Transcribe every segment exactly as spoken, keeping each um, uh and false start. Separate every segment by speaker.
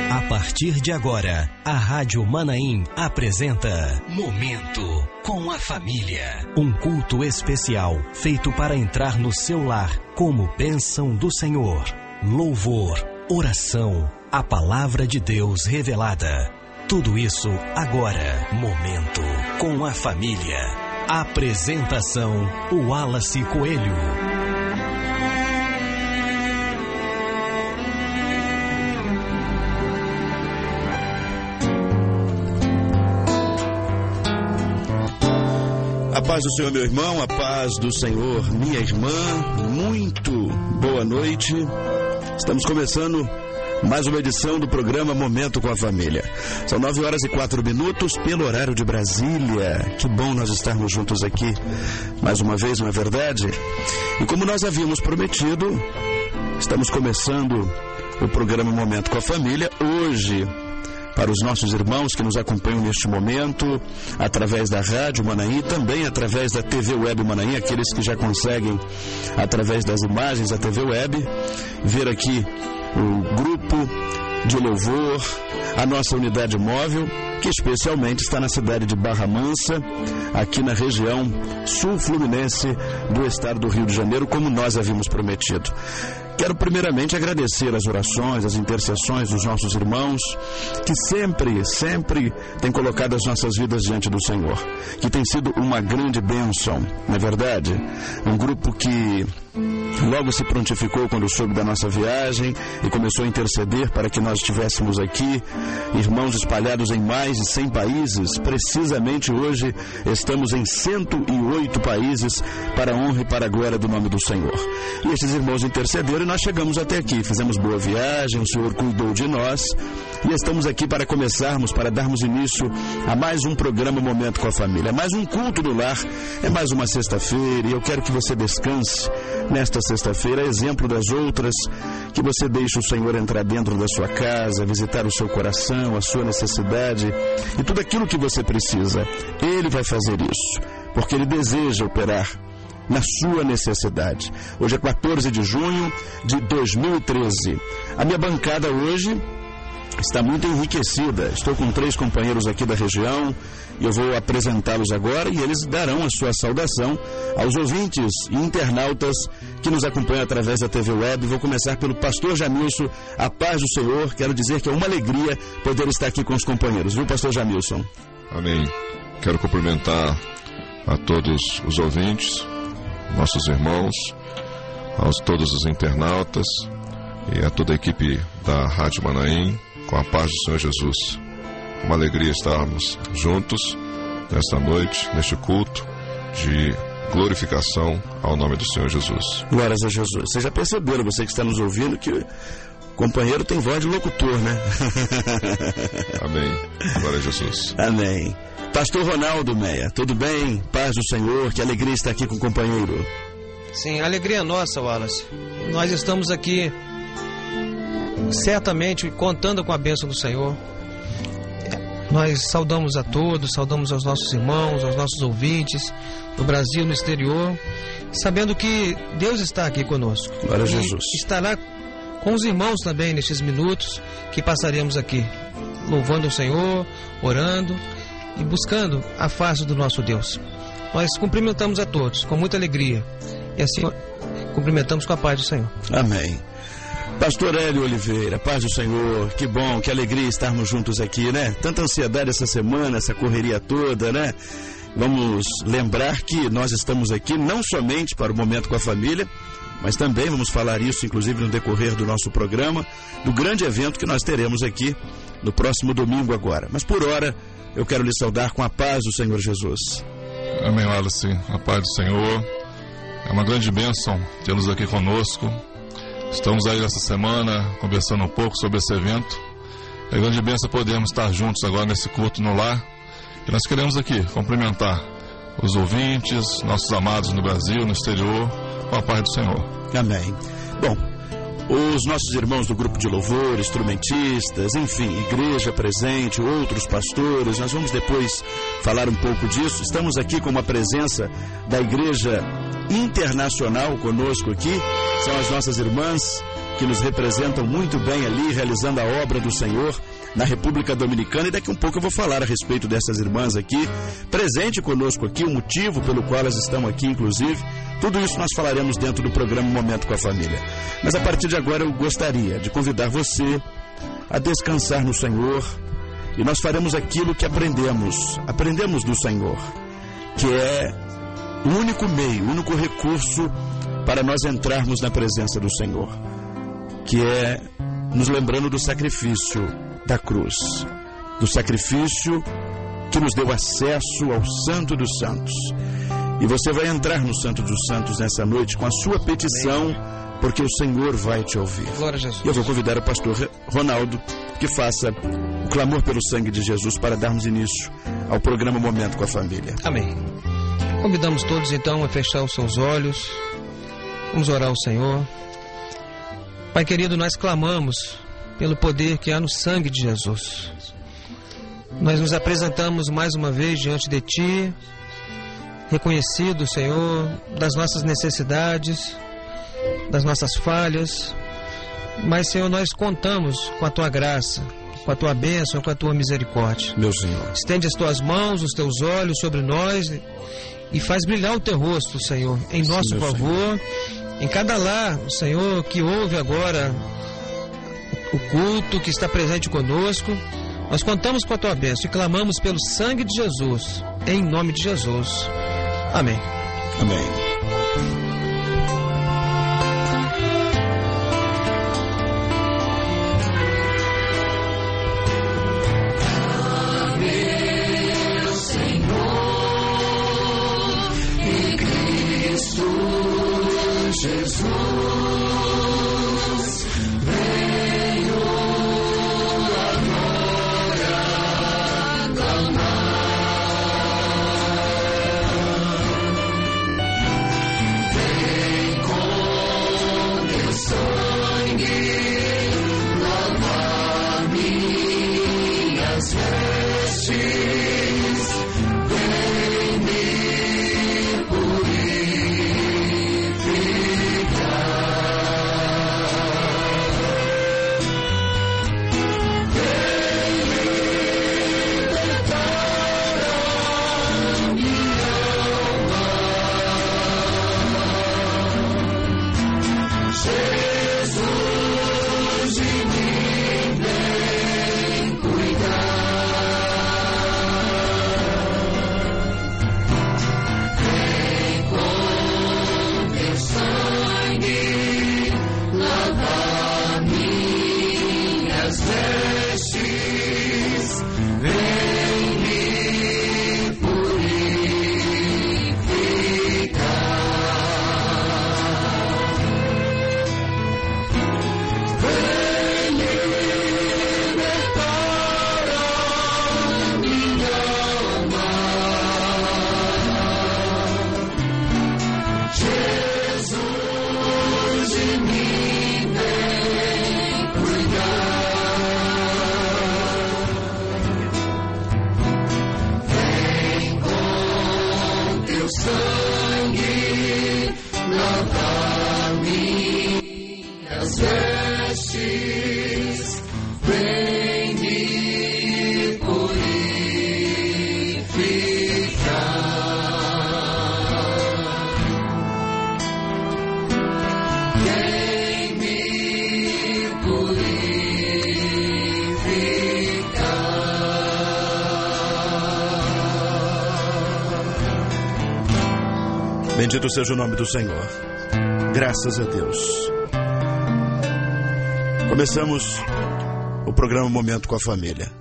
Speaker 1: A partir de agora, a Rádio Manaim apresenta Momento com a Família. Um culto especial feito para entrar no seu lar como bênção do Senhor. Louvor, oração, a palavra de Deus revelada. Tudo isso agora. Momento com a Família. Apresentação: Wallace Coelho.
Speaker 2: A paz do Senhor, meu irmão, a paz do Senhor, minha irmã, muito boa noite. Estamos começando mais uma edição do programa Momento com a Família. São nove horas e quatro minutos pelo horário de Brasília. Que bom nós estarmos juntos aqui mais uma vez, não é verdade? E como nós havíamos prometido, estamos começando o programa Momento com a Família hoje. Para os nossos irmãos que nos acompanham neste momento, através da Rádio Manaim, também através da T V Web Manaim, aqueles que já conseguem, através das imagens da T V Web, ver aqui o grupo de louvor, a nossa unidade móvel, que especialmente está na cidade de Barra Mansa, aqui na região sul-fluminense do estado do Rio de Janeiro, como nós havíamos prometido. Quero primeiramente agradecer as orações, as intercessões dos nossos irmãos, que sempre, sempre têm colocado as nossas vidas diante do Senhor, que tem sido uma grande bênção, não é verdade? Um grupo que logo se prontificou quando soube da nossa viagem e começou a interceder para que nós estivéssemos aqui, irmãos espalhados em mais de cem países. Precisamente hoje estamos em cento e oito países, para a honra e para a glória do nome do Senhor. E esses irmãos intercederam e nós chegamos até aqui, fizemos boa viagem, o Senhor cuidou de nós e estamos aqui para começarmos, para darmos início a mais um programa Momento com a Família, mais um culto do lar, é mais uma sexta-feira e eu quero que você descanse nesta sexta-feira, exemplo das outras, que você deixe o Senhor entrar dentro da sua casa, visitar o seu coração, a sua necessidade e tudo aquilo que você precisa. Ele vai fazer isso, porque Ele deseja operar na sua necessidade. Hoje é quatorze de junho de dois mil e treze. A minha bancada hoje está muito enriquecida. Estou com três companheiros aqui da região e eu vou apresentá-los agora e eles darão a sua saudação aos ouvintes e internautas que nos acompanham através da T V Web. Vou começar pelo pastor Jamilson. A paz do Senhor. Quero dizer que é uma alegria poder estar aqui com os companheiros, viu, pastor Jamilson?
Speaker 3: Amém. Quero cumprimentar a todos os ouvintes, nossos irmãos, aos todos os internautas e a toda a equipe da Rádio Manaim, com a paz do Senhor Jesus. Uma alegria estarmos juntos nesta noite, neste culto de glorificação ao nome do Senhor Jesus.
Speaker 2: Glórias a Jesus. Vocês já perceberam, você que está nos ouvindo, que o companheiro tem voz de locutor, né?
Speaker 3: Amém. Glória a Jesus.
Speaker 2: Amém. Pastor Ronaldo Meia, tudo bem? Paz do Senhor, que alegria estar aqui com o companheiro.
Speaker 4: Sim, alegria é nossa, Wallace. Nós estamos aqui certamente contando com a bênção do Senhor. Nós saudamos a todos, saudamos aos nossos irmãos, aos nossos ouvintes, no Brasil, no exterior, sabendo que Deus está aqui conosco.
Speaker 2: Glória a Jesus.
Speaker 4: Estará com os irmãos também nestes minutos que passaremos aqui, louvando o Senhor, orando e buscando a face do nosso Deus. Nós cumprimentamos a todos com muita alegria e assim cumprimentamos com a paz do Senhor.
Speaker 2: Amém. Pastor Hélio Oliveira, paz do Senhor, que bom, que alegria estarmos juntos aqui, né? Tanta ansiedade essa semana, essa correria toda, né? Vamos lembrar que nós estamos aqui não somente para o Momento com a Família, mas também vamos falar isso, inclusive, no decorrer do nosso programa, do grande evento que nós teremos aqui no próximo domingo agora. Mas por hora, eu quero lhe saudar com a paz do Senhor Jesus.
Speaker 3: Amém, Wallace. A paz do Senhor. É uma grande bênção tê-los aqui conosco. Estamos aí essa semana conversando um pouco sobre esse evento. É grande bênção podermos estar juntos agora nesse culto no lar. E nós queremos aqui cumprimentar os ouvintes, nossos amados no Brasil, no exterior, com a paz do Senhor.
Speaker 2: Amém. Bom, os nossos irmãos do grupo de louvor, instrumentistas, enfim, igreja presente, outros pastores, nós vamos depois falar um pouco disso. Estamos aqui com uma presença da igreja internacional conosco aqui. São as nossas irmãs que nos representam muito bem ali, realizando a obra do Senhor na República Dominicana. E daqui a um pouco eu vou falar a respeito dessas irmãs aqui, presente conosco aqui, o motivo pelo qual elas estão aqui, inclusive. Tudo isso nós falaremos dentro do programa Momento com a Família. Mas a partir de agora eu gostaria de convidar você a descansar no Senhor, e nós faremos aquilo que aprendemos, aprendemos do Senhor, que é o único meio, o único recurso para nós entrarmos na presença do Senhor, que é nos lembrando do sacrifício da cruz, do sacrifício que nos deu acesso ao Santo dos Santos. E você vai entrar no Santo dos Santos nessa noite com a sua petição, porque o Senhor vai te ouvir.
Speaker 4: Glória a Jesus.
Speaker 2: E eu vou convidar o pastor Ronaldo que faça o clamor pelo sangue de Jesus para darmos início ao programa Momento com a Família.
Speaker 4: Amém. Convidamos todos então a fechar os seus olhos. Vamos orar ao Senhor. Pai querido, nós clamamos pelo poder que há no sangue de Jesus. Nós nos apresentamos mais uma vez diante de Ti, reconhecido, Senhor, das nossas necessidades, das nossas falhas, mas, Senhor, nós contamos com a Tua graça, com a Tua bênção, com a Tua misericórdia.
Speaker 2: Meu Senhor.
Speaker 4: Estende as Tuas mãos, os Teus olhos sobre nós e faz brilhar o Teu rosto, Senhor, em nosso
Speaker 2: Sim,
Speaker 4: favor, Senhor. Em cada lar, Senhor, que ouve agora o culto, que está presente conosco, nós contamos com a Tua bênção e clamamos pelo sangue de Jesus, em nome de Jesus. Amém.
Speaker 2: Amém. Bendito seja o nome do Senhor. Graças a Deus. Começamos o programa Momento com a Família.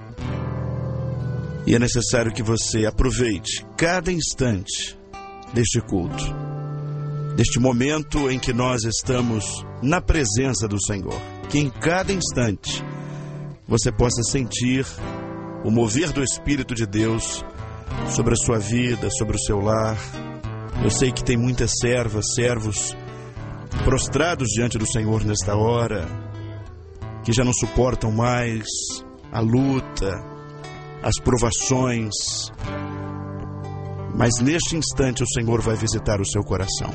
Speaker 2: E é necessário que você aproveite cada instante deste culto, deste momento em que nós estamos na presença do Senhor. Que em cada instante você possa sentir o mover do Espírito de Deus sobre a sua vida, sobre o seu lar. Eu sei que tem muitas servas, servos prostrados diante do Senhor nesta hora, que já não suportam mais a luta, as provações, Mas neste instante o Senhor vai visitar o seu coração.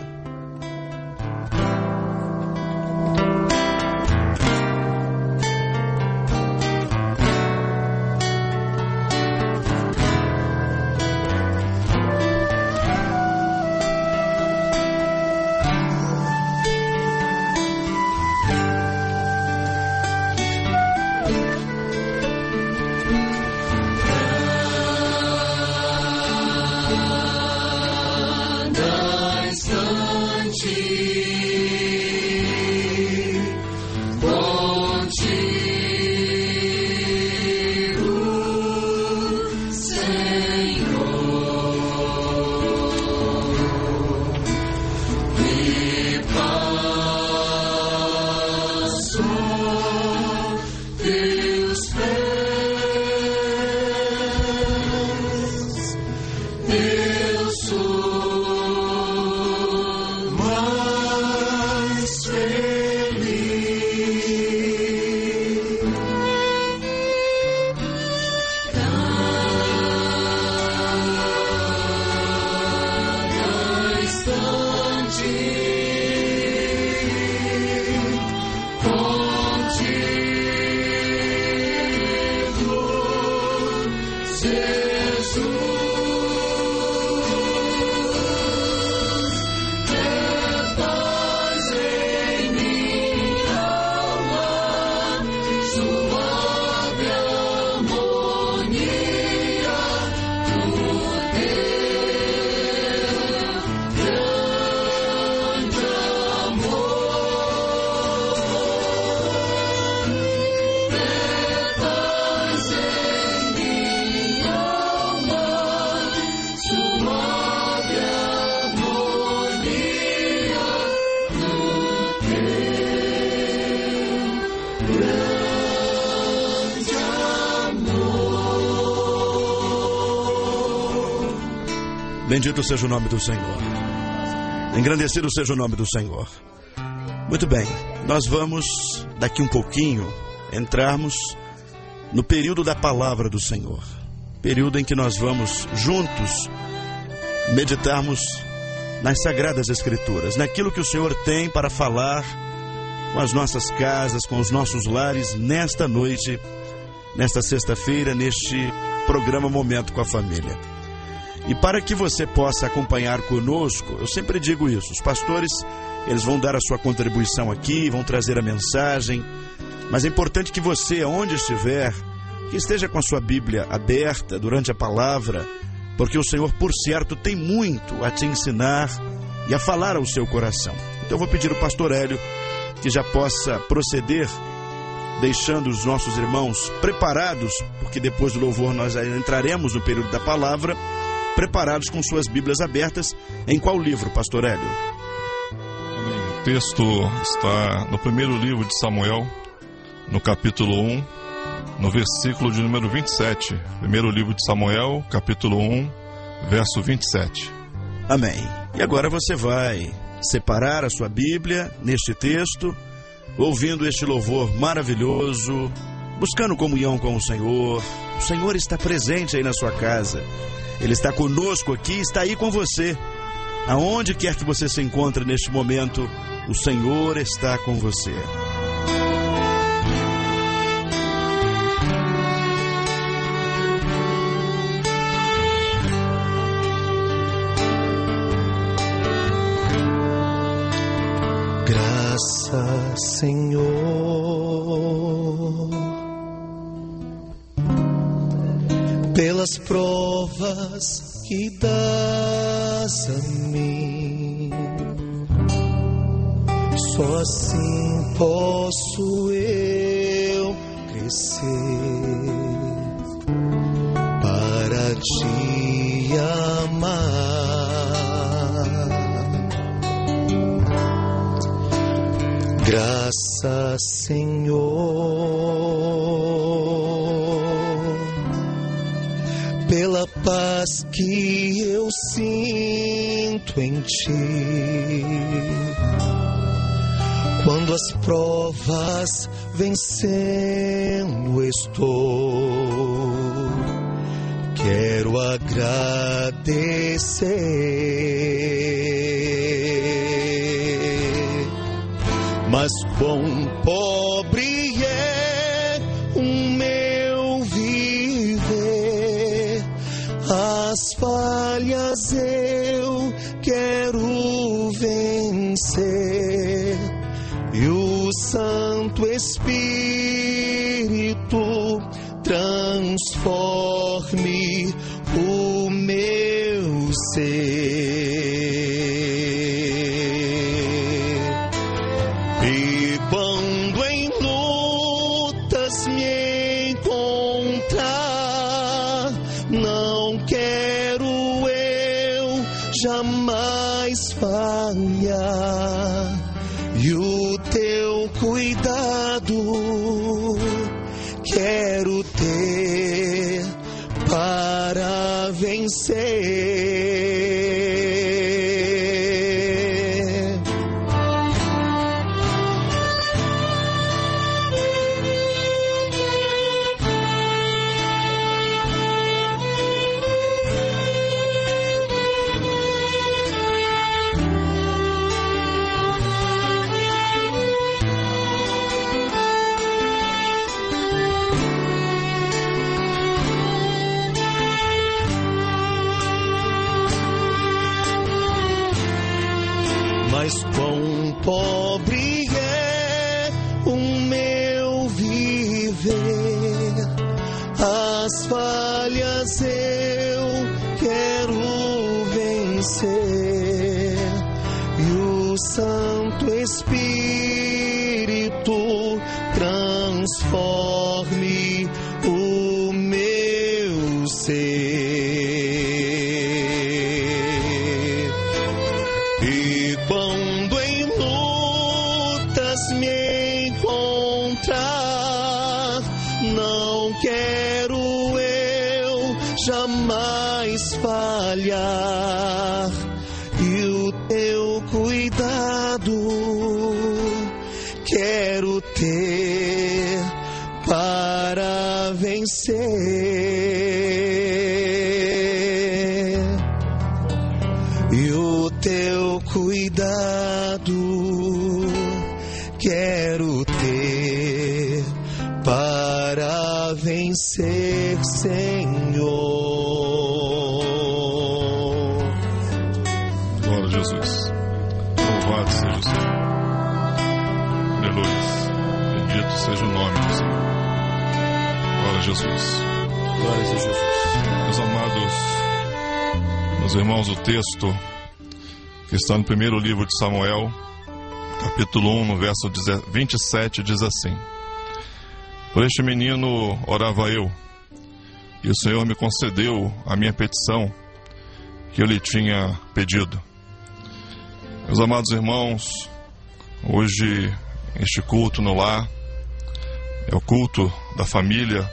Speaker 2: Bendito seja o nome do Senhor. Engrandecido seja o nome do Senhor. Muito bem, nós vamos, daqui um pouquinho, entrarmos no período da palavra do Senhor. Período em que nós vamos juntos meditarmos nas Sagradas Escrituras, naquilo que o Senhor tem para falar com as nossas casas, com os nossos lares, nesta noite, nesta sexta-feira, neste programa Momento com a Família. E para que você possa acompanhar conosco, eu sempre digo isso, os pastores, eles vão dar a sua contribuição aqui, vão trazer a mensagem, mas é importante que você, aonde estiver, que esteja com a sua Bíblia aberta durante a palavra, porque o Senhor, por certo, tem muito a te ensinar e a falar ao seu coração. Então eu vou pedir ao pastor Hélio que já possa proceder, deixando os nossos irmãos preparados, porque depois do louvor nós entraremos no período da palavra, preparados com suas Bíblias abertas. Em qual livro, pastor Hélio?
Speaker 3: O texto está no primeiro livro de Samuel, no capítulo um, no versículo de número vinte e sete. Primeiro livro de Samuel, capítulo um, verso vinte e sete.
Speaker 2: Amém. E agora você vai separar a sua Bíblia neste texto, ouvindo este louvor maravilhoso, buscando comunhão com o Senhor. O Senhor está presente aí na sua casa. Ele está conosco aqui, está aí com você. Aonde quer que você se encontre neste momento, o Senhor está com você.
Speaker 5: Graças, Senhor, pelas provas que dás a mim. Só assim posso eu crescer para te amar. Graças, Senhor, pela paz que eu sinto em ti. Quando as provas vencendo estou, quero agradecer. Mas quão pobre é o meu viver, as falhas eu quero vencer, e o Santo Espírito transforme o meu ser. E quando em lutas me encontrar, não quero eu jamais falhar, e o teu cuidado quero ter para vencer. Mas quão pobre é o meu viver, as falhas eu quero vencer, e o Santo Espírito transforme o meu ser. E quando em lutas me encontrar, não quero eu jamais falhar, e o teu cuidado quero ter para vencer. E o teu cuidado quero ter para vencer, Senhor.
Speaker 3: Glória a Jesus. Louvado seja o Senhor. Aleluia. Bendito seja o nome do Senhor. Glória a Jesus.
Speaker 5: Glória a Jesus.
Speaker 3: Meus amados, meus irmãos, o texto que está no primeiro livro de Samuel, capítulo um, no verso vinte e sete, diz assim: Por este menino orava eu, e o Senhor me concedeu a minha petição que eu lhe tinha pedido. Meus amados irmãos, hoje este culto no lar é o culto da família.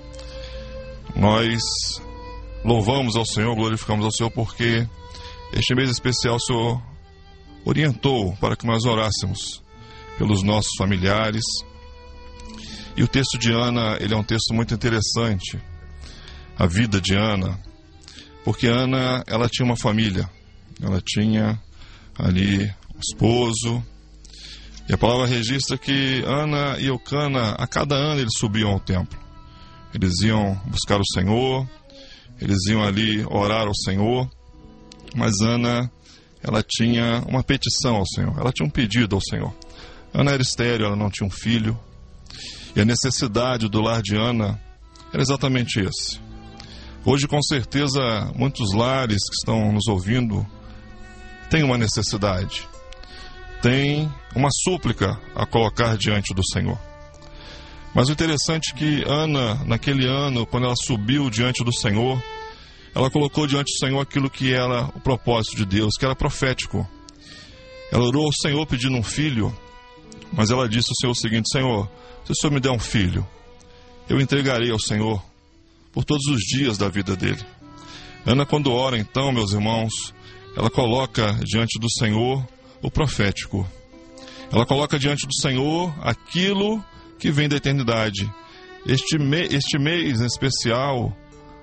Speaker 3: Nós louvamos ao Senhor, glorificamos ao Senhor, porque este mês especial o Senhor orientou para que nós orássemos pelos nossos familiares. E o texto de Ana, ele é um texto muito interessante, a vida de Ana, porque Ana, ela tinha uma família, ela tinha ali um esposo, e a palavra registra que Ana e Eucana, a cada ano eles subiam ao templo, eles iam buscar o Senhor, eles iam ali orar ao Senhor, mas Ana, ela tinha uma petição ao Senhor, ela tinha um pedido ao Senhor. Ana era estéril, ela não tinha um filho, e a necessidade do lar de Ana era exatamente esse. Hoje, com certeza, muitos lares que estão nos ouvindo têm uma necessidade, têm uma súplica a colocar diante do Senhor. Mas o interessante é que Ana, naquele ano, quando ela subiu diante do Senhor, ela colocou diante do Senhor aquilo que era o propósito de Deus, que era profético. Ela orou ao Senhor pedindo um filho, mas ela disse ao Senhor o seguinte: Senhor, se o Senhor me der um filho, eu entregarei ao Senhor por todos os dias da vida dele. Ana, quando ora, então, meus irmãos, ela coloca diante do Senhor o profético. Ela coloca diante do Senhor aquilo que vem da eternidade. Este, me, este mês em especial,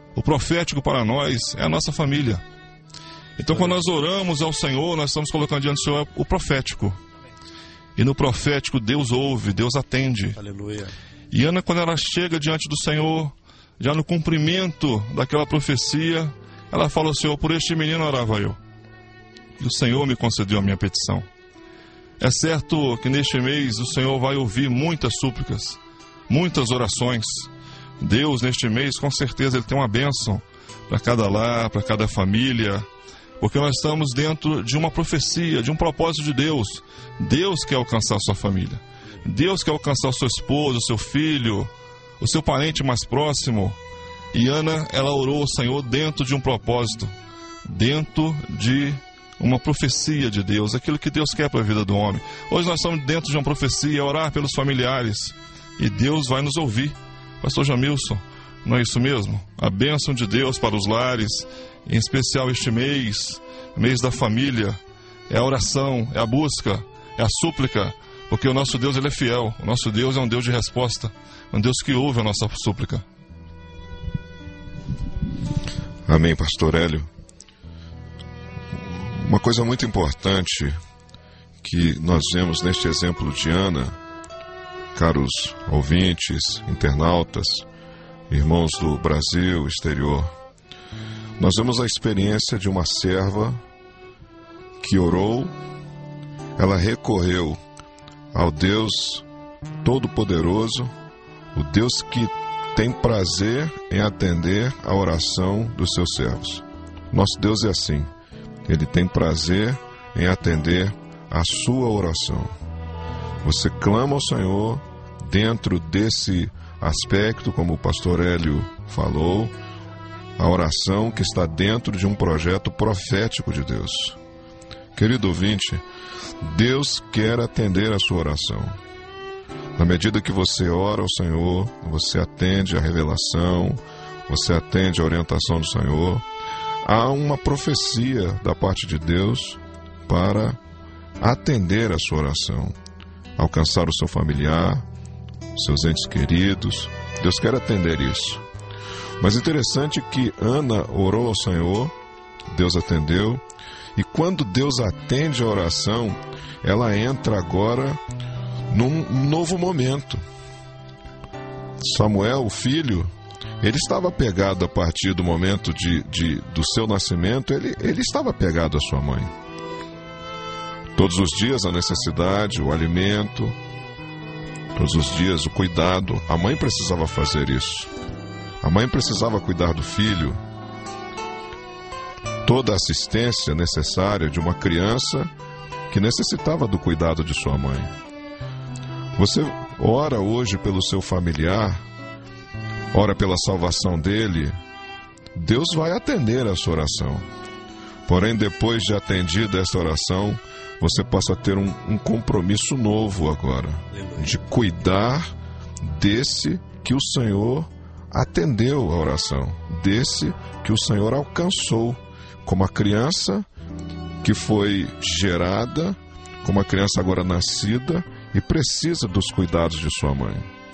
Speaker 3: O profético para nós é a nossa família. Então, quando nós oramos ao Senhor, nós estamos colocando diante do Senhor o profético. E no profético, Deus ouve, Deus atende.
Speaker 2: Aleluia.
Speaker 3: E Ana, quando ela chega diante do Senhor, já no cumprimento daquela profecia, ela fala ao Senhor: por este menino orava eu, e o Senhor me concedeu a minha petição. É certo que neste mês o Senhor vai ouvir muitas súplicas, muitas orações. Deus, neste mês, com certeza, Ele tem uma bênção para cada lar, para cada família, porque nós estamos dentro de uma profecia, de um propósito de Deus. Deus quer alcançar a sua família. Deus quer alcançar o seu esposo, o seu filho, o seu parente mais próximo. E Ana, ela orou ao Senhor dentro de um propósito, dentro de uma profecia de Deus, aquilo que Deus quer para a vida do homem. Hoje nós estamos dentro de uma profecia, orar pelos familiares, e Deus vai nos ouvir. Pastor Jamilson, não é isso mesmo? A bênção de Deus para os lares, em especial este mês, mês da família, é a oração, é a busca, é a súplica, porque o nosso Deus, Ele é fiel. O nosso Deus é um Deus de resposta, um Deus que ouve a nossa súplica. Amém, Pastor Hélio. Uma coisa muito importante que nós vemos neste exemplo de Ana, caros ouvintes, internautas, irmãos do Brasil, exterior, nós vemos a experiência de uma serva que orou, ela recorreu ao Deus Todo-Poderoso, o Deus que tem prazer em atender a oração dos seus servos. Nosso Deus é assim, Ele tem prazer em atender a sua oração. Você clama ao Senhor dentro desse aspecto, como o pastor Hélio falou, a oração que está dentro de um projeto profético de Deus. Querido ouvinte, Deus quer atender a sua oração. Na medida que você ora ao Senhor, você atende a revelação, você atende a orientação do Senhor, há uma profecia da parte de Deus para atender a sua oração, alcançar o seu familiar, seus entes queridos. Deus quer atender isso. Mas interessante que Ana orou ao Senhor, Deus atendeu, e quando Deus atende a oração, ela entra agora num novo momento. Samuel, o filho, ele estava apegado a partir do momento de, de, do seu nascimento, ele, ele estava apegado à sua mãe. Todos os dias a necessidade, o alimento, todos os dias o cuidado, a mãe precisava fazer isso. A mãe precisava cuidar do filho. Toda a assistência necessária de uma criança que necessitava do cuidado de sua mãe. Você ora hoje pelo seu familiar, ora pela salvação dele, Deus vai atender a sua oração. Porém, depois de atendida essa oração, você passa a ter um, um compromisso novo agora, de cuidar desse que o Senhor atendeu a oração, desse que o Senhor alcançou, como a criança que foi gerada, como a criança agora nascida e precisa dos cuidados de sua mãe.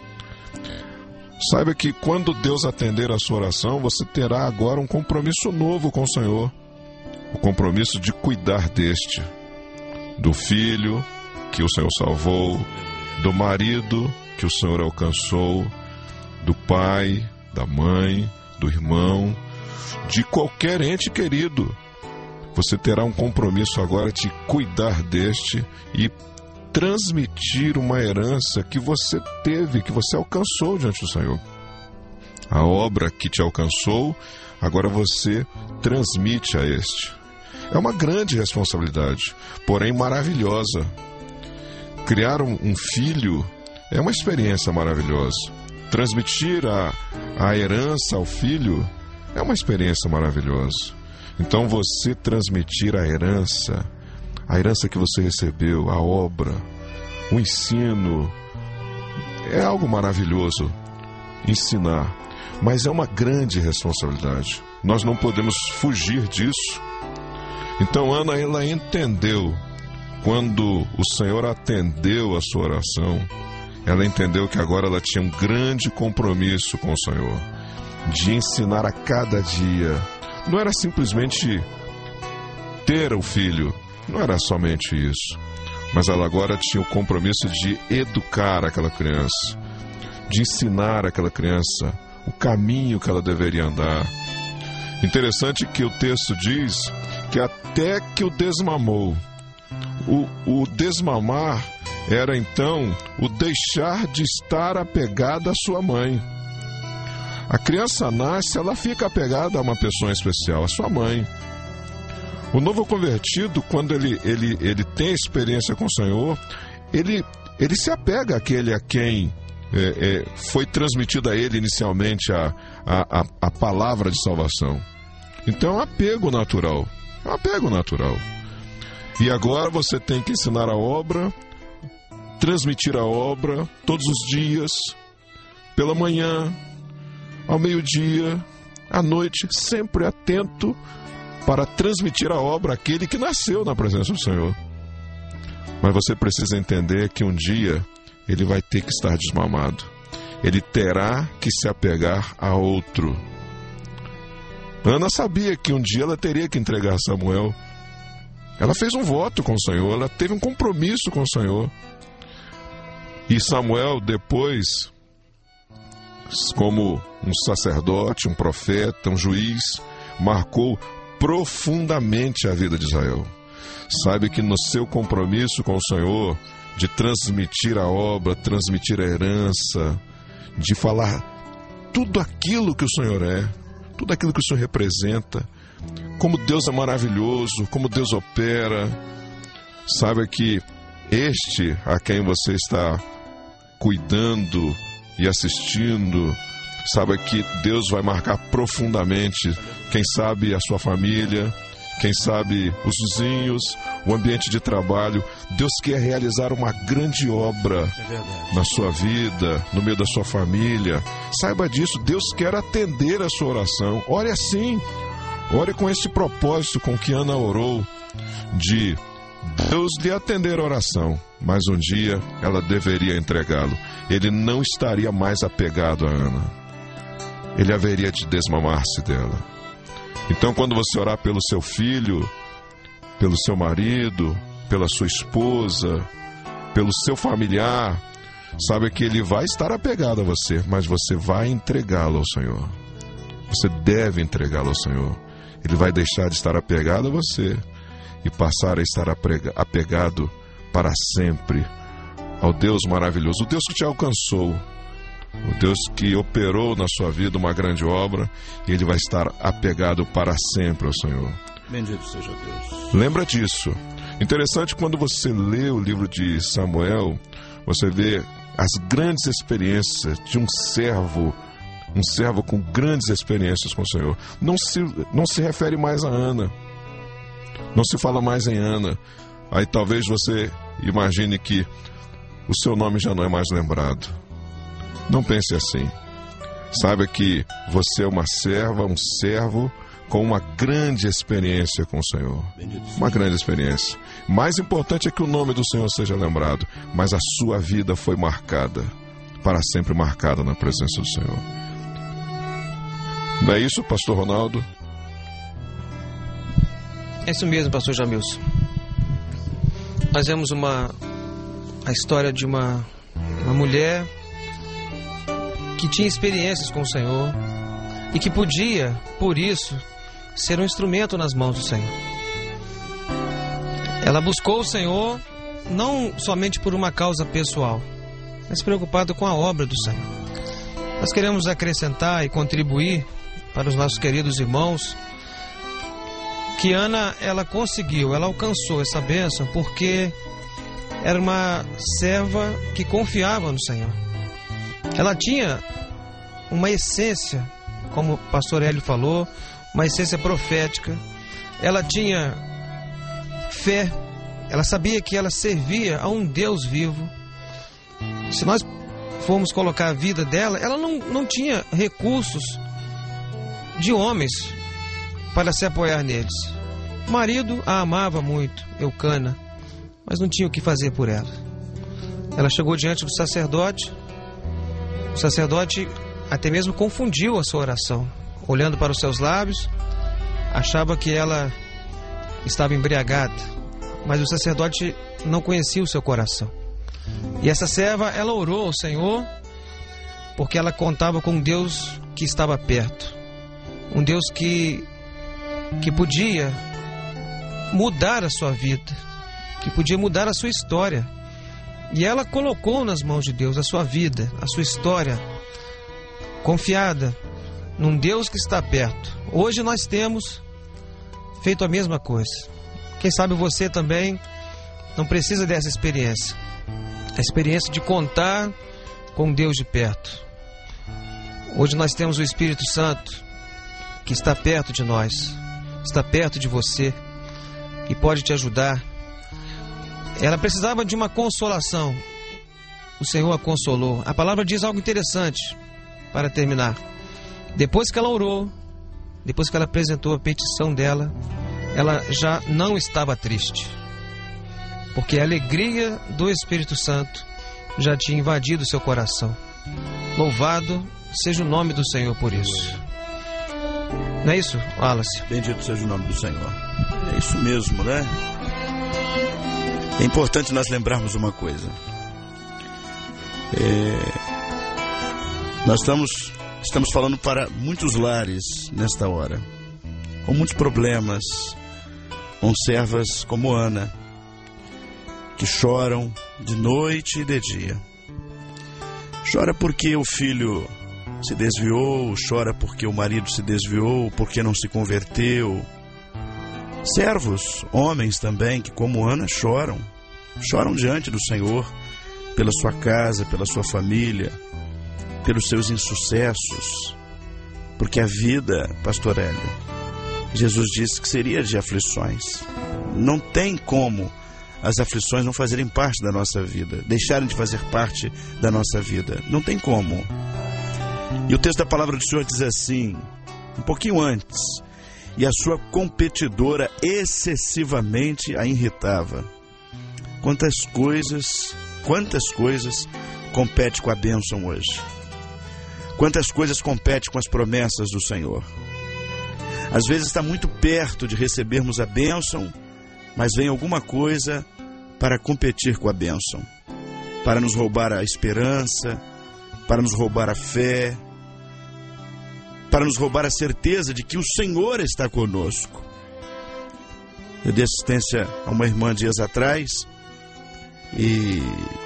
Speaker 3: Saiba que quando Deus atender a sua oração, você terá agora um compromisso novo com o Senhor, o compromisso de cuidar deste, do filho que o Senhor salvou, do marido que o Senhor alcançou, do pai, da mãe, do irmão, de qualquer ente querido. Você terá um compromisso agora de cuidar deste e transmitir uma herança que você teve, que você alcançou diante do Senhor. A obra que te alcançou, agora você transmite a este. É uma grande responsabilidade, porém maravilhosa. Criar um, um filho é uma experiência maravilhosa. Transmitir a, a herança ao filho é uma experiência maravilhosa. Então você transmitir a herança, a herança que você recebeu, a obra, o ensino, é algo maravilhoso ensinar, mas é uma grande responsabilidade. Nós não podemos fugir disso. Então Ana, ela entendeu, quando o Senhor atendeu a sua oração, ela entendeu que agora ela tinha um grande compromisso com o Senhor. de ensinar a cada dia. Não era simplesmente ter o filho, não era somente isso, mas ela agora tinha o compromisso de educar aquela criança, de ensinar aquela criança o caminho que ela deveria andar. Interessante que o texto diz que até que o desmamou. O, o desmamar era então o deixar de estar apegada à sua mãe. A criança nasce, ela fica apegada a uma pessoa especial, a sua mãe. O novo convertido, quando ele, ele, ele tem experiência com o Senhor, ele, ele se apega àquele a quem é, é, foi transmitida a ele inicialmente a, a, a, a palavra de salvação. Então é um apego natural, é um apego natural. E agora você tem que ensinar a obra, transmitir a obra todos os dias, pela manhã, ao meio-dia, à noite, sempre atento para transmitir a obra àquele que nasceu na presença do Senhor. Mas você precisa entender que um dia ele vai ter que estar desmamado. Ele terá que se apegar a outro. Ana sabia que um dia ela teria que entregar Samuel. Ela fez um voto com o Senhor, ela teve um compromisso com o Senhor. E Samuel, depois, como um sacerdote, um profeta, um juiz, marcou profundamente a vida de Israel. Sabe que no seu compromisso com o Senhor, de transmitir a obra, transmitir a herança, de falar tudo aquilo que o Senhor é, tudo aquilo que o Senhor representa, como Deus é maravilhoso, como Deus opera. Sabe que este a quem você está cuidando e assistindo, sabe que Deus vai marcar profundamente, quem sabe a sua família, quem sabe os vizinhos, o ambiente de trabalho. Deus quer realizar uma grande obra na sua vida, no meio da sua família. Saiba disso, Deus quer atender a sua oração. Ore assim, ore com esse propósito com que Ana orou, de Deus lhe atender a oração, mas um dia ela deveria entregá-lo. Ele não estaria mais apegado a Ana, ele haveria de desmamar-se dela. Então, quando você orar pelo seu filho, pelo seu marido, pela sua esposa, pelo seu familiar, sabe que ele vai estar apegado a você, mas você vai entregá-lo ao Senhor. Você deve entregá-lo ao Senhor. Ele vai deixar de estar apegado a você e passar a estar apegado para sempre ao Deus maravilhoso, o Deus que te alcançou, o Deus que operou na sua vida uma grande obra, e Ele vai estar apegado para sempre ao Senhor.
Speaker 2: Bendito seja Deus.
Speaker 3: Lembra disso. Interessante, quando você lê o livro de Samuel, você vê as grandes experiências de um servo, um servo com grandes experiências com o Senhor. Não se, não se refere mais a Ana, não se fala mais em Ana. Aí talvez você imagine que o seu nome já não é mais lembrado. Não pense assim. Saiba que você é uma serva, um servo com uma grande experiência com o Senhor. Uma grande experiência. Mais importante é que o nome do Senhor seja lembrado, mas a sua vida foi marcada, para sempre marcada na presença do Senhor. Não é isso, pastor Ronaldo?
Speaker 4: É isso mesmo, pastor Jamilson. Nós vemos uma a história de uma, uma mulher que tinha experiências com o Senhor e que podia, por isso, ser um instrumento nas mãos do Senhor. Ela buscou o Senhor não somente por uma causa pessoal, mas preocupada com a obra do Senhor. Nós queremos acrescentar e contribuir para os nossos queridos irmãos que Ana, ela conseguiu, ela alcançou essa bênção porque era uma serva que confiava no Senhor. Ela tinha uma essência, como o pastor Hélio falou, uma essência profética. Ela tinha fé, ela sabia que ela servia a um Deus vivo. Se nós formos colocar a vida dela, ela não, não tinha recursos de homens para se apoiar neles. O marido a amava muito, Eucana, mas não tinha o que fazer por ela. Ela chegou diante do sacerdote. O sacerdote até mesmo confundiu a sua oração. Olhando para os seus lábios, achava que ela estava embriagada, mas o sacerdote não conhecia o seu coração. E essa serva, ela orou ao Senhor, porque ela contava com um Deus que estava perto, um Deus que, que podia mudar a sua vida, que podia mudar a sua história. E ela colocou nas mãos de Deus a sua vida, a sua história, confiada num Deus que está perto. Hoje nós temos feito a mesma coisa. Quem sabe você também não precisa dessa experiência, a experiência de contar com Deus de perto. Hoje nós temos o Espírito Santo que está perto de nós, está perto de você e pode te ajudar. Ela precisava de uma consolação, o Senhor a consolou. A palavra diz algo interessante para terminar. Depois que ela orou, depois que ela apresentou a petição dela, ela já não estava triste, porque a alegria do Espírito Santo já tinha invadido seu coração. Louvado seja o nome do Senhor por isso. Não é isso, Wallace?
Speaker 2: Bendito seja o nome do Senhor. É isso mesmo, né? É importante nós lembrarmos uma coisa. É... Nós estamos, estamos falando para muitos lares nesta hora, com muitos problemas, com servas como Ana, que choram de noite e de dia. Chora porque o filho se desviou, chora porque o marido se desviou, porque não se converteu. Servos, homens também, que como Ana choram, choram diante do Senhor, pela sua casa, pela sua família, pelos seus insucessos, porque a vida, pastor Hélio, Jesus disse que seria de aflições. Não tem como as aflições não fazerem parte da nossa vida, deixarem de fazer parte da nossa vida. Não tem como. E o texto da palavra do Senhor diz assim, um pouquinho antes: e a sua competidora excessivamente a irritava. Quantas coisas, quantas coisas compete com a bênção hoje? Quantas coisas compete com as promessas do Senhor? Às vezes está muito perto de recebermos a bênção, mas vem alguma coisa para competir com a bênção, para nos roubar a esperança, para nos roubar a fé, para nos roubar a certeza de que o Senhor está conosco. Eu dei assistência a uma irmã dias atrás e,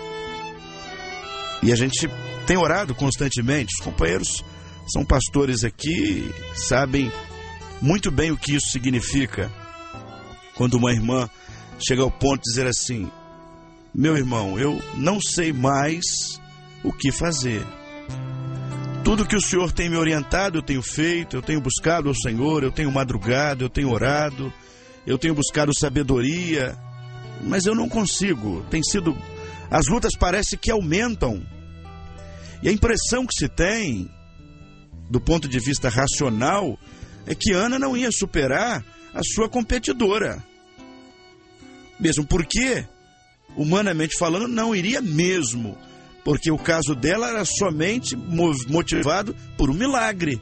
Speaker 2: e a gente tem orado constantemente. Os companheiros são pastores aqui, sabem muito bem o que isso significa. Quando uma irmã chega ao ponto de dizer assim: meu irmão, eu não sei mais o que fazer. Tudo que o Senhor tem me orientado, eu tenho feito, eu tenho buscado ao Senhor, eu tenho madrugado, eu tenho orado, eu tenho buscado sabedoria, mas eu não consigo. Tem sido, as lutas parecem que aumentam. E a impressão que se tem, do ponto de vista racional, é que Ana não ia superar a sua competidora. Mesmo porque, humanamente falando, não iria mesmo, porque o caso dela era somente motivado por um milagre.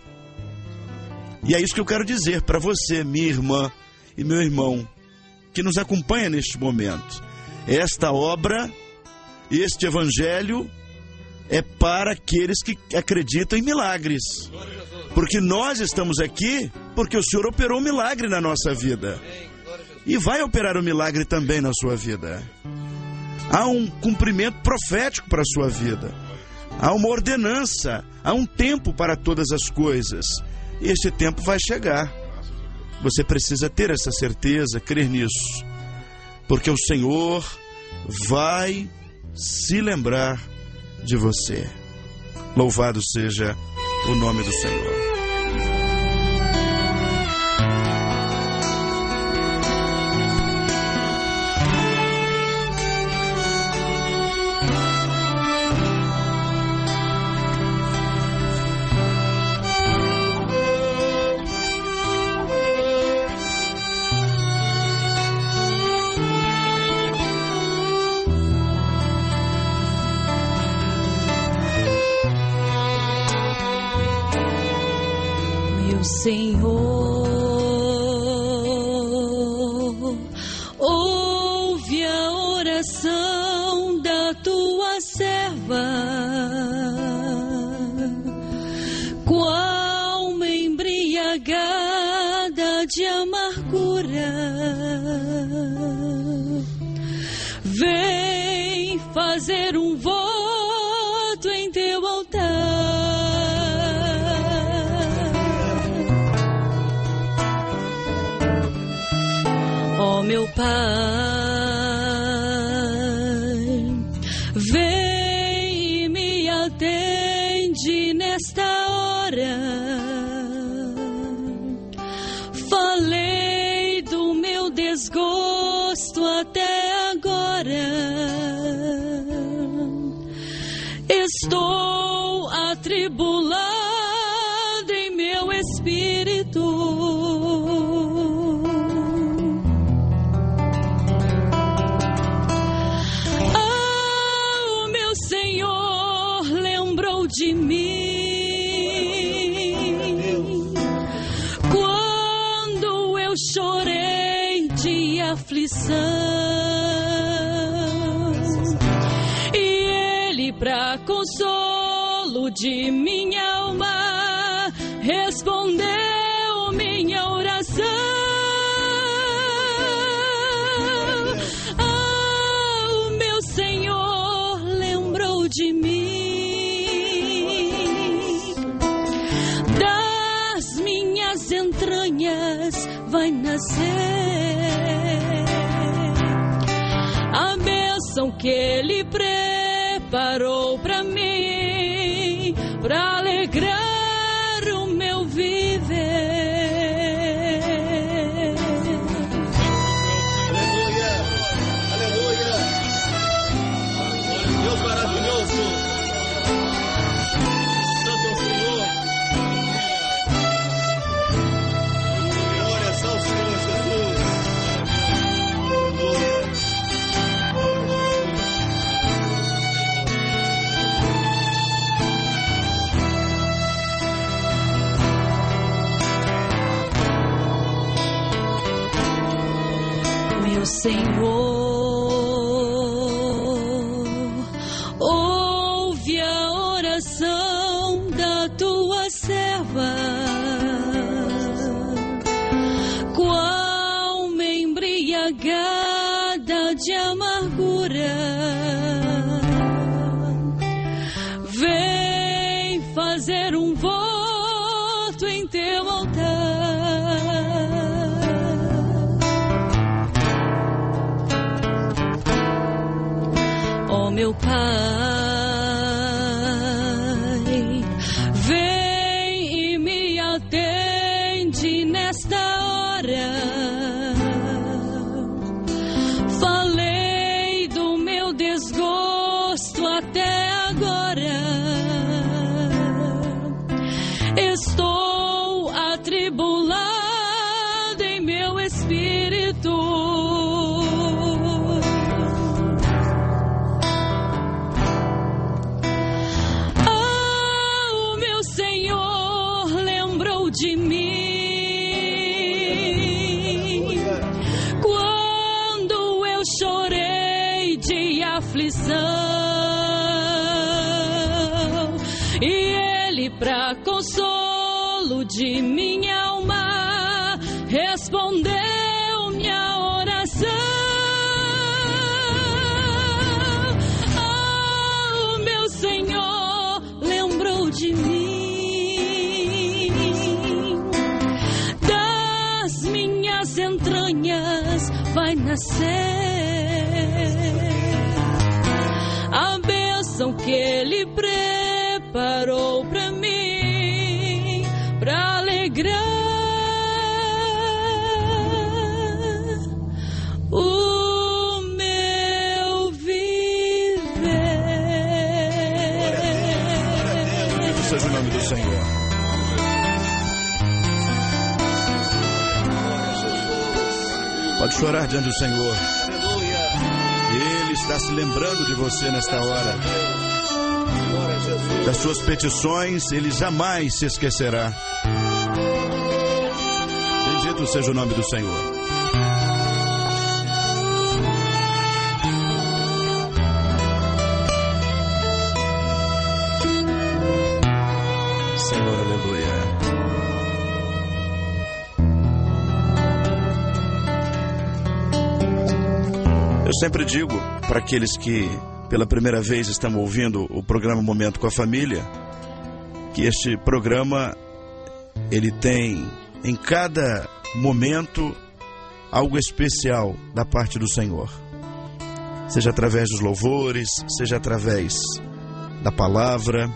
Speaker 2: E é isso que eu quero dizer para você, minha irmã e meu irmão, que nos acompanha neste momento. Esta obra, este evangelho, é para aqueles que acreditam em milagres. Porque nós estamos aqui porque o Senhor operou um milagre na nossa vida. E vai operar um milagre também na sua vida. Há um cumprimento profético para a sua vida. Há uma ordenança, há um tempo para todas as coisas. E esse tempo vai chegar. Você precisa ter essa certeza, crer nisso. Porque o Senhor vai se lembrar de você. Louvado seja o nome do Senhor.
Speaker 6: Senhor, ouve a oração da tua serva, qual uma embriagada de amargura, vem fazer um voto em teu altar. Ó meu Pai, vem e me atende nesta hora. Falei do meu desgosto até agora. Estou atribulado em meu espírito. De mim, quando eu chorei de aflição, e Ele, pra consolo de minha alma, respondeu minha oração. Ah, o meu Senhor lembrou de mim. Entranhas vai nascer a bênção que Ele preparou para mim, para alegrar o meu viver.
Speaker 7: Aleluia, aleluia, Deus maravilhoso, Santo é o Senhor.
Speaker 6: Senhor, ouve a oração da tua serva, qual uma embriagada de amargura, vem fazer um voto em teu altar. Meu Pai, vem e me atende nesta hora. Falei do meu desgosto até agora. Estou atribulado em meu espírito. De mim, quando eu chorei de aflição, e Ele, pra consolo de minha alma, respondeu minha oração. Ah, o meu Senhor lembrou de mim. Entranhas vai nascer a bênção que Ele preparou para mim, para alegrar o meu viver.
Speaker 2: Bendito seja o nome do Senhor. Pode chorar diante do Senhor. Ele está se lembrando de você nesta hora. Das suas petições, Ele jamais se esquecerá. Bendito seja o nome do Senhor. Senhor, aleluia. Eu sempre digo para aqueles que pela primeira vez estão ouvindo o programa Momento com a Família, que este programa ele tem em cada momento algo especial da parte do Senhor. Seja através dos louvores, seja através da palavra,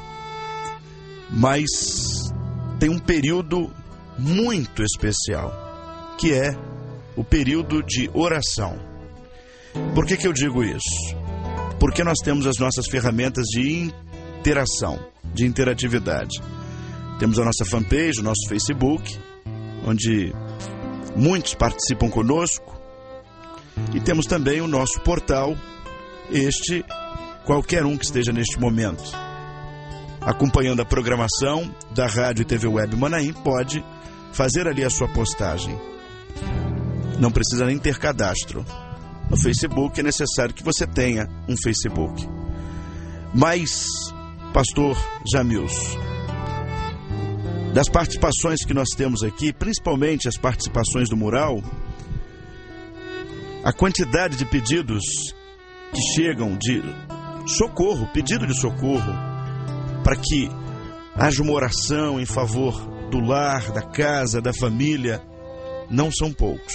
Speaker 2: mas tem um período muito especial, que é o período de oração. Por que que eu digo isso? Porque nós temos as nossas ferramentas de interação, de interatividade. Temos a nossa fanpage, o nosso Facebook, onde muitos participam conosco, e temos também o nosso portal, este, qualquer um que esteja neste momento acompanhando a programação da Rádio e T V Web Manaim, pode fazer ali a sua postagem. Não precisa nem ter cadastro. No Facebook é necessário que você tenha um Facebook. Mas, pastor Jamilson, das participações que nós temos aqui, principalmente as participações do mural, a quantidade de pedidos que chegam de socorro, pedido de socorro, para que haja uma oração em favor do lar, da casa, da família, não são poucos.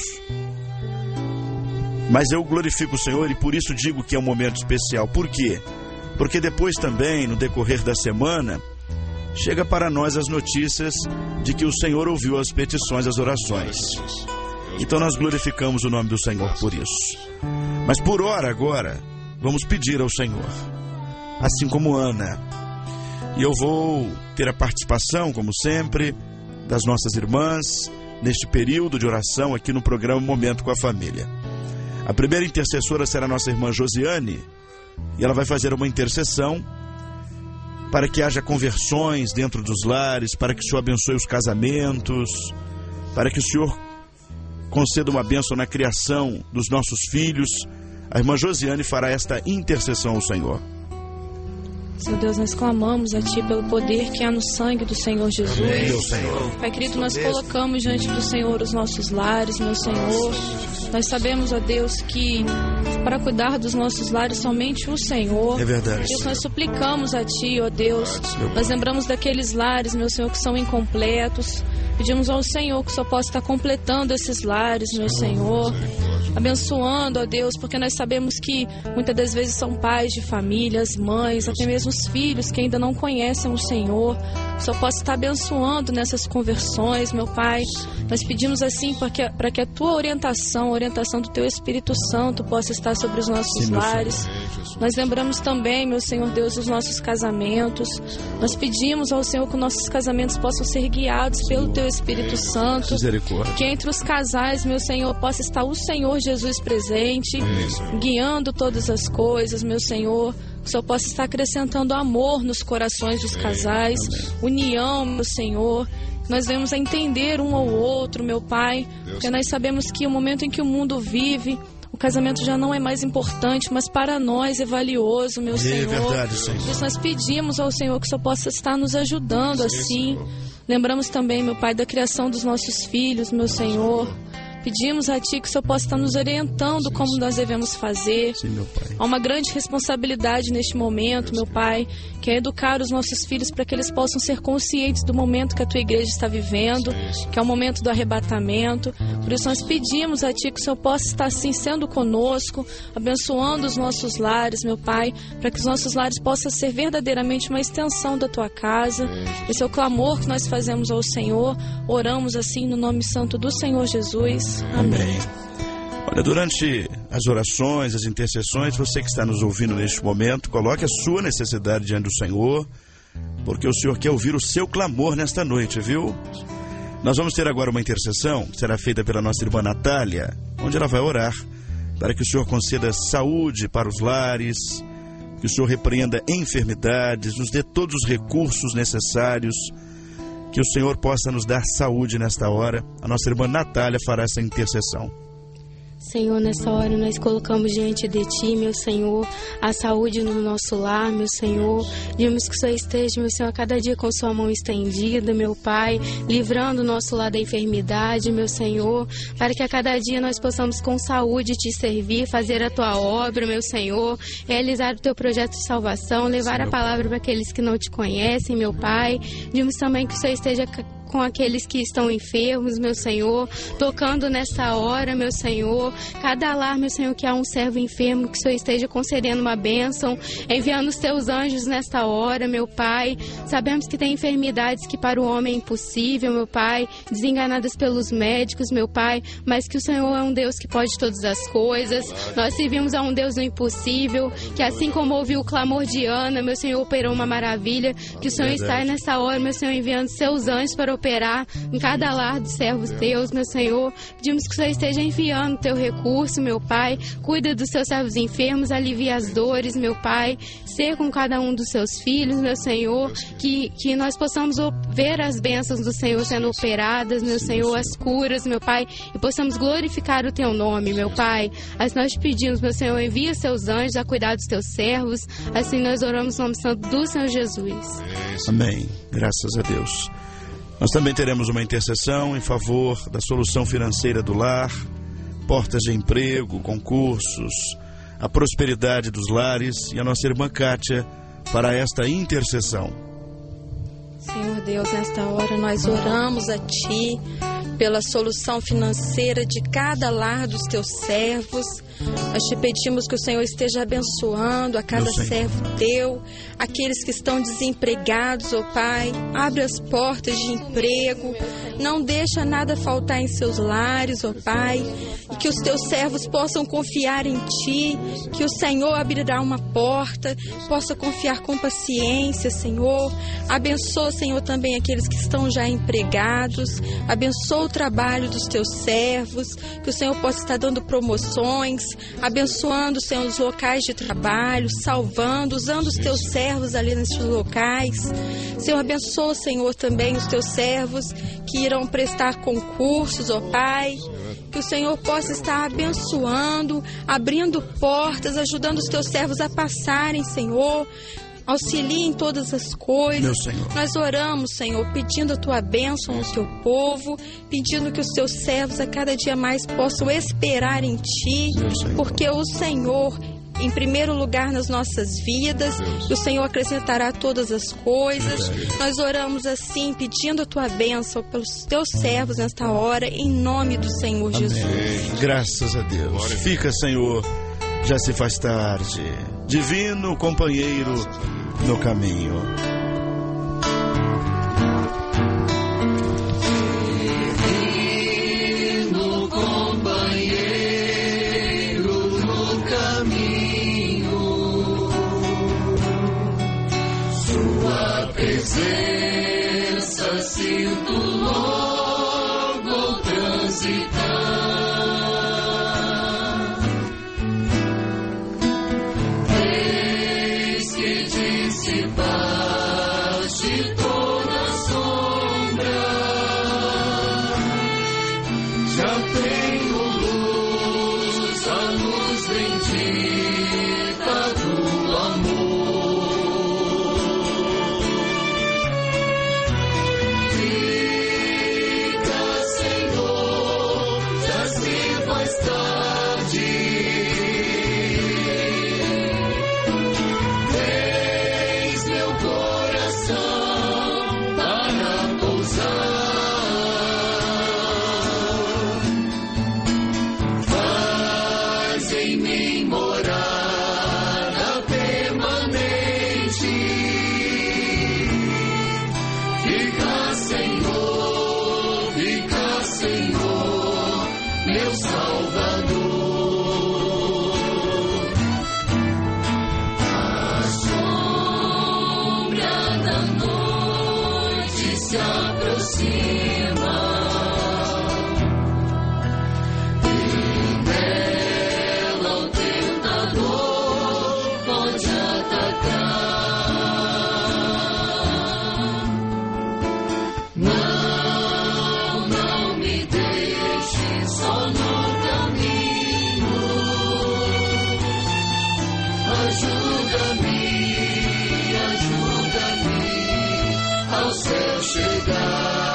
Speaker 2: Mas eu glorifico o Senhor e por isso digo que é um momento especial. Por quê? Porque depois também, no decorrer da semana, chega para nós as notícias de que o Senhor ouviu as petições, as orações. Então nós glorificamos o nome do Senhor por isso. Mas por hora agora, vamos pedir ao Senhor, assim como Ana. E eu vou ter a participação, como sempre, das nossas irmãs, neste período de oração aqui no programa Momento com a Família. A primeira intercessora será a nossa irmã Josiane, e ela vai fazer uma intercessão para que haja conversões dentro dos lares, para que o Senhor abençoe os casamentos, para que o Senhor conceda uma bênção na criação dos nossos filhos. A irmã Josiane fará esta intercessão ao Senhor.
Speaker 8: Senhor Deus, nós clamamos a Ti pelo poder que há no sangue do Senhor Jesus.
Speaker 2: Amém, Senhor.
Speaker 8: Pai querido, nós colocamos diante do Senhor os nossos lares, meu Senhor. Nós sabemos, ó Deus, que para cuidar dos nossos lares somente o Senhor.
Speaker 2: É verdade.
Speaker 8: Deus, nós suplicamos a Ti, ó Deus. Nós lembramos daqueles lares, meu Senhor, que são incompletos. Pedimos ao Senhor que só possa estar completando esses lares, meu Senhor. Abençoando, ó Deus, porque nós sabemos que muitas das vezes são pais de famílias, mães, até mesmo os filhos que ainda não conhecem o Senhor. Só possa estar abençoando nessas conversões, meu Pai. Nós pedimos assim para que a Tua orientação, a orientação do Teu Espírito Santo possa estar sobre os nossos Sim, lares. Nós lembramos também, meu Senhor Deus, os nossos casamentos. Nós pedimos ao Senhor que nossos casamentos possam ser guiados pelo Teu Espírito Santo.
Speaker 2: Misericórdia.
Speaker 8: Que entre os casais, meu Senhor, possa estar o Senhor Jesus presente, Amém, guiando todas as coisas, meu Senhor. Que o Senhor possa estar acrescentando amor nos corações dos casais, Amém, união, meu Senhor. Nós devemos entender um ao outro, meu Pai, porque nós sabemos que o momento em que o mundo vive, o casamento já não é mais importante, mas para nós é valioso, meu Senhor.
Speaker 2: É verdade, Senhor.
Speaker 8: Por isso nós pedimos ao Senhor que o Senhor possa estar nos ajudando assim. Lembramos também, meu Pai, da criação dos nossos filhos, meu Senhor. Pedimos a Ti que o Senhor possa estar nos orientando como nós devemos fazer.
Speaker 2: Sim, meu Pai.
Speaker 8: Há uma grande responsabilidade neste momento, meu Pai, que é educar os nossos filhos para que eles possam ser conscientes do momento que a Tua igreja está vivendo, que é o momento do arrebatamento. Por isso nós pedimos a Ti que o Senhor possa estar assim sendo conosco, abençoando os nossos lares, meu Pai, para que os nossos lares possam ser verdadeiramente uma extensão da Tua casa. Esse é o clamor que nós fazemos ao Senhor. Oramos assim no nome santo do Senhor Jesus. Amém.
Speaker 2: Amém. Olha, durante as orações, as intercessões, você que está nos ouvindo neste momento, coloque a sua necessidade diante do Senhor, porque o Senhor quer ouvir o seu clamor nesta noite, viu? Nós vamos ter agora uma intercessão, que será feita pela nossa irmã Natália, onde ela vai orar para que o Senhor conceda saúde para os lares, que o Senhor repreenda enfermidades, nos dê todos os recursos necessários, que o Senhor possa nos dar saúde nesta hora. A nossa irmã Natália fará essa intercessão.
Speaker 9: Senhor, nessa hora nós colocamos diante de Ti, meu Senhor, a saúde no nosso lar, meu Senhor. Pedimos que o Senhor esteja, meu Senhor, a cada dia com Sua mão estendida, meu Pai, livrando o nosso lar da enfermidade, meu Senhor, para que a cada dia nós possamos com saúde Te servir, fazer a Tua obra, meu Senhor, realizar o Teu projeto de salvação, levar a palavra para aqueles que não Te conhecem, meu Pai. Pedimos também que o Senhor esteja com aqueles que estão enfermos, meu Senhor, tocando nessa hora, meu Senhor, cada lar, meu Senhor, que há um servo enfermo, que o Senhor esteja concedendo uma bênção, enviando os Teus anjos nesta hora, meu Pai. Sabemos que tem enfermidades que para o homem é impossível, meu Pai, desenganadas pelos médicos, meu Pai, mas que o Senhor é um Deus que pode todas as coisas. Nós servimos a um Deus do impossível, que assim como ouviu o clamor de Ana, meu Senhor, operou uma maravilha, que o Senhor está nessa hora, meu Senhor, enviando Seus anjos para operar em cada lar dos servos Teus, meu Senhor. Pedimos que o Senhor esteja enviando o Teu recurso, meu Pai. Cuida dos Seus servos enfermos, alivia as dores, meu Pai. Ser com cada um dos Seus filhos, meu Senhor. Que, que nós possamos ver as bênçãos do Senhor sendo operadas, meu Senhor, as curas, meu Pai, e possamos glorificar o Teu nome, meu Pai. Assim nós pedimos, meu Senhor, envia os Seus anjos a cuidar dos Teus servos. Assim nós oramos no nome santo do Senhor Jesus.
Speaker 2: Amém. Graças a Deus. Nós também teremos uma intercessão em favor da solução financeira do lar, portas de emprego, concursos, a prosperidade dos lares, e a nossa irmã Kátia fará esta intercessão.
Speaker 8: Senhor Deus, nesta hora nós oramos a Ti pela solução financeira de cada lar dos Teus servos. Nós Te pedimos que o Senhor esteja abençoando a cada servo Teu, aqueles que estão desempregados, ó Pai. Abre as portas de emprego, não deixa nada faltar em seus lares, ó Pai, e que os Teus servos possam confiar em Ti, que o Senhor abrirá uma porta, possa confiar com paciência, Senhor. Abençoa, Senhor, também aqueles que estão já empregados, abençoa o trabalho dos Teus servos, que o Senhor possa estar dando promoções, abençoando, Senhor, os locais de trabalho, salvando, usando os Teus servos ali nesses locais. Senhor, abençoa, Senhor, também os Teus servos que irão prestar concursos, ó Pai. Que o Senhor possa estar abençoando, abrindo portas, ajudando os Teus servos a passarem, Senhor. Auxilie em todas as coisas. Nós oramos, Senhor, pedindo a Tua bênção ao Teu povo, pedindo que os Teus servos a cada dia mais possam esperar em Ti, porque o Senhor, em primeiro lugar nas nossas vidas, e o Senhor acrescentará todas as coisas. Nós oramos assim, pedindo a Tua bênção pelos Teus servos nesta hora, em nome do Senhor Jesus.
Speaker 2: Amém. Graças a Deus. Fica, Senhor, já se faz tarde. Divino companheiro no caminho.
Speaker 10: Divino companheiro no caminho, Sua presença sinto logo ao transitar. Dissipaste toda sombra, já tenho luz, a luz bendita do amor. Fica, Senhor, já se faz tarde. No céu chegar.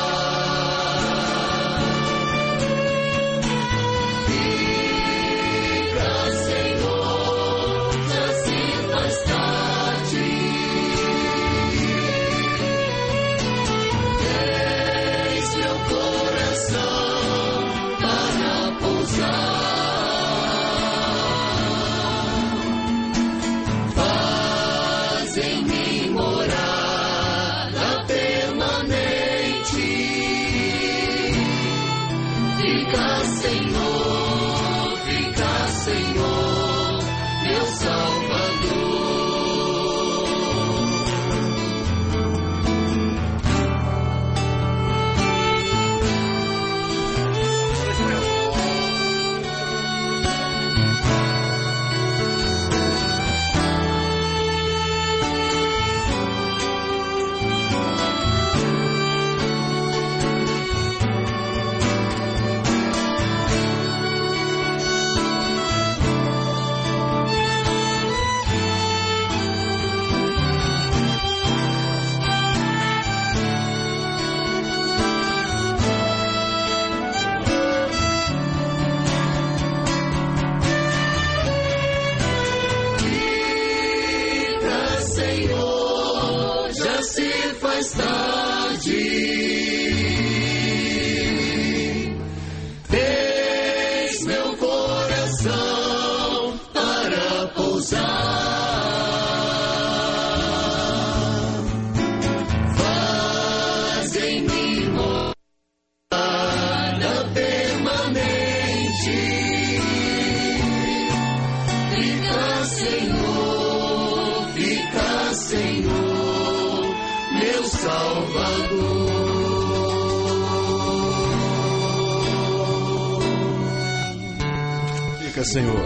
Speaker 2: Senhor,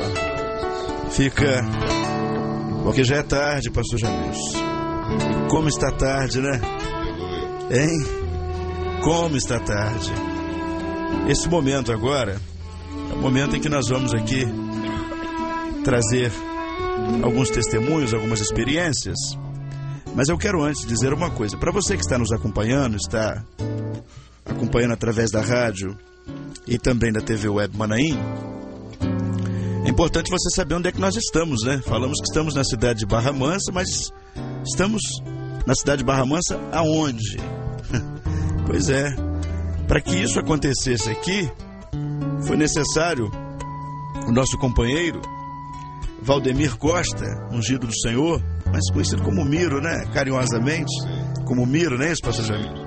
Speaker 2: fica, porque já é tarde, pastor Jamil. Como está tarde, né? Hein? Como está tarde. Esse momento agora é o momento em que nós vamos aqui trazer alguns testemunhos, algumas experiências. Mas eu quero antes dizer uma coisa. Para você que está nos acompanhando, está acompanhando através da rádio e também da T V Web Manaim, é importante você saber onde é que nós estamos, né? Falamos que estamos na cidade de Barra Mansa, mas estamos na cidade de Barra Mansa aonde? Pois é, para que isso acontecesse aqui, foi necessário o nosso companheiro Valdemir Costa, ungido do Senhor, mas conhecido como Miro, né? Carinhosamente, como Miro, não é isso, pastor Jamil?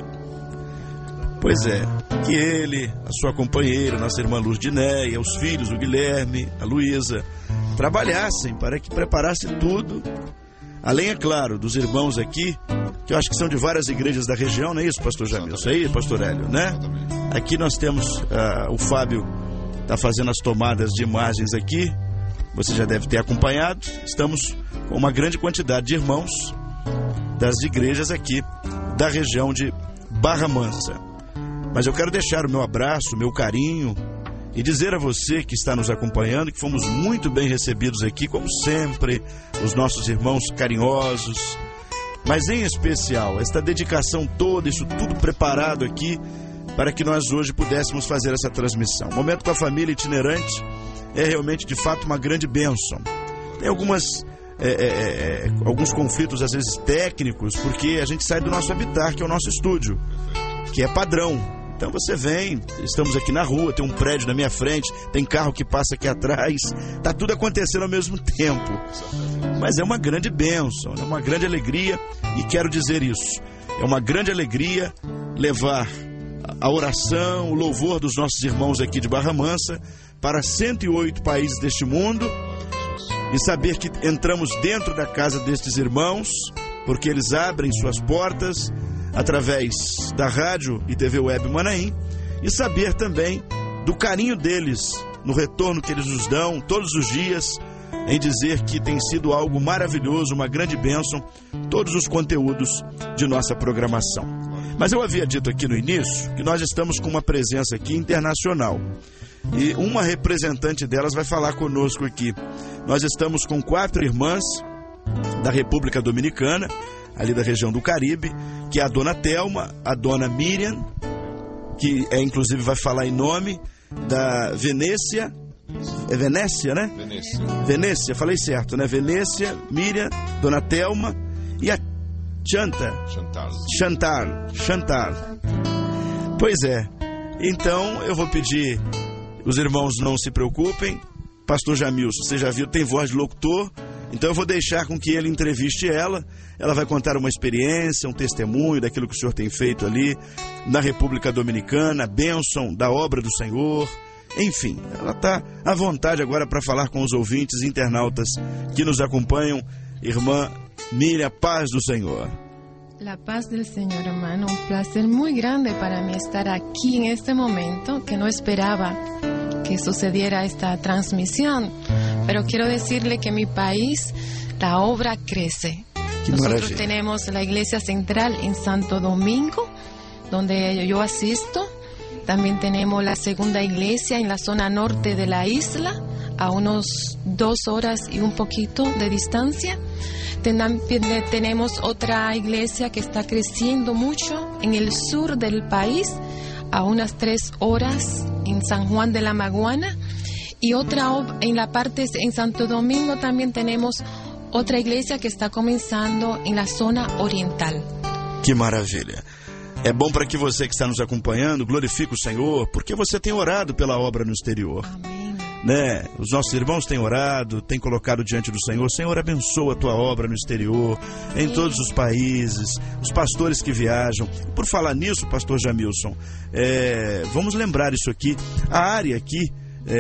Speaker 2: Pois é, que ele, a sua companheira, nossa irmã Luz Dinéia, os filhos, o Guilherme, a Luísa, trabalhassem para que preparasse tudo, além, é claro, dos irmãos aqui, que eu acho que são de várias igrejas da região, não é isso, pastor Jamil? Isso aí, pastor Hélio, né? Aqui nós temos, uh, o Fábio está fazendo as tomadas de imagens aqui, você já deve ter acompanhado, estamos com uma grande quantidade de irmãos das igrejas aqui da região de Barra Mansa. Mas eu quero deixar o meu abraço, o meu carinho e dizer a você que está nos acompanhando que fomos muito bem recebidos aqui, como sempre, os nossos irmãos carinhosos, mas em especial esta dedicação toda, isso tudo preparado aqui para que nós hoje pudéssemos fazer essa transmissão. O Momento com a Família itinerante é realmente, de fato, uma grande bênção. Tem algumas, é, é, é, alguns conflitos, às vezes, técnicos, porque a gente sai do nosso habitat, que é o nosso estúdio, que é padrão. Então você vem, estamos aqui na rua, tem um prédio na minha frente, tem carro que passa aqui atrás, está tudo acontecendo ao mesmo tempo. Mas é uma grande bênção, é uma grande alegria, e quero dizer isso, é uma grande alegria levar a oração, o louvor dos nossos irmãos aqui de Barra Mansa para cento e oito países deste mundo, e saber que entramos dentro da casa destes irmãos, porque eles abrem suas portas através da rádio e T V Web Manaim, e saber também do carinho deles no retorno que eles nos dão todos os dias, em dizer que tem sido algo maravilhoso, uma grande bênção, todos os conteúdos de nossa programação. Mas eu havia dito aqui no início que nós estamos com uma presença aqui internacional, e uma representante delas vai falar conosco aqui. Nós estamos com quatro irmãs da República Dominicana, ali da região do Caribe, que é a dona Thelma, a dona Miriam, que é, inclusive vai falar em nome da Venécia, é Venécia, né?
Speaker 3: Venécia.
Speaker 2: Venécia, falei certo, né? Venécia, Miriam, dona Thelma e a Chanta.
Speaker 3: Chantal.
Speaker 2: Chantal. Chantal. Pois é. Então eu vou pedir, os irmãos não se preocupem. Pastor Jamilson, você já viu, tem voz de locutor. Então eu vou deixar com que ele entreviste ela. Ela vai contar uma experiência, um testemunho daquilo que o senhor tem feito ali na República Dominicana, a bênção da obra do Senhor. Enfim, ela está à vontade agora para falar com os ouvintes internautas que nos acompanham. Irmã Miriam, paz do Senhor.
Speaker 11: La paz del Señor, hermano. Un placer muy grande para mí estar aquí en este momento, que no esperaba que sucediera esta transmisión. Pero quiero decirle que en mi país la obra crece.
Speaker 2: Qué
Speaker 11: Nosotros
Speaker 2: maravilla.
Speaker 11: tenemos la iglesia central en Santo Domingo, donde yo asisto. También tenemos la segunda iglesia en la zona norte de la isla, a unos dos horas y un poquito de distancia. También tenemos otra iglesia que está creciendo mucho en el sur del país, a unas tres horas en San Juan de la Maguana. Y otra en la parte en Santo Domingo también tenemos otra iglesia que está comenzando en la zona oriental.
Speaker 2: Que maravilha. É bom para que você que está nos acompanhando glorifique o Senhor, porque você tem orado pela obra no exterior.
Speaker 11: Amém.
Speaker 2: Né? Os nossos irmãos têm orado, têm colocado diante do Senhor. Senhor, abençoa a tua obra no exterior, em todos os países, os pastores que viajam. Por falar nisso, pastor Jamilson, é, vamos lembrar isso aqui. A área aqui,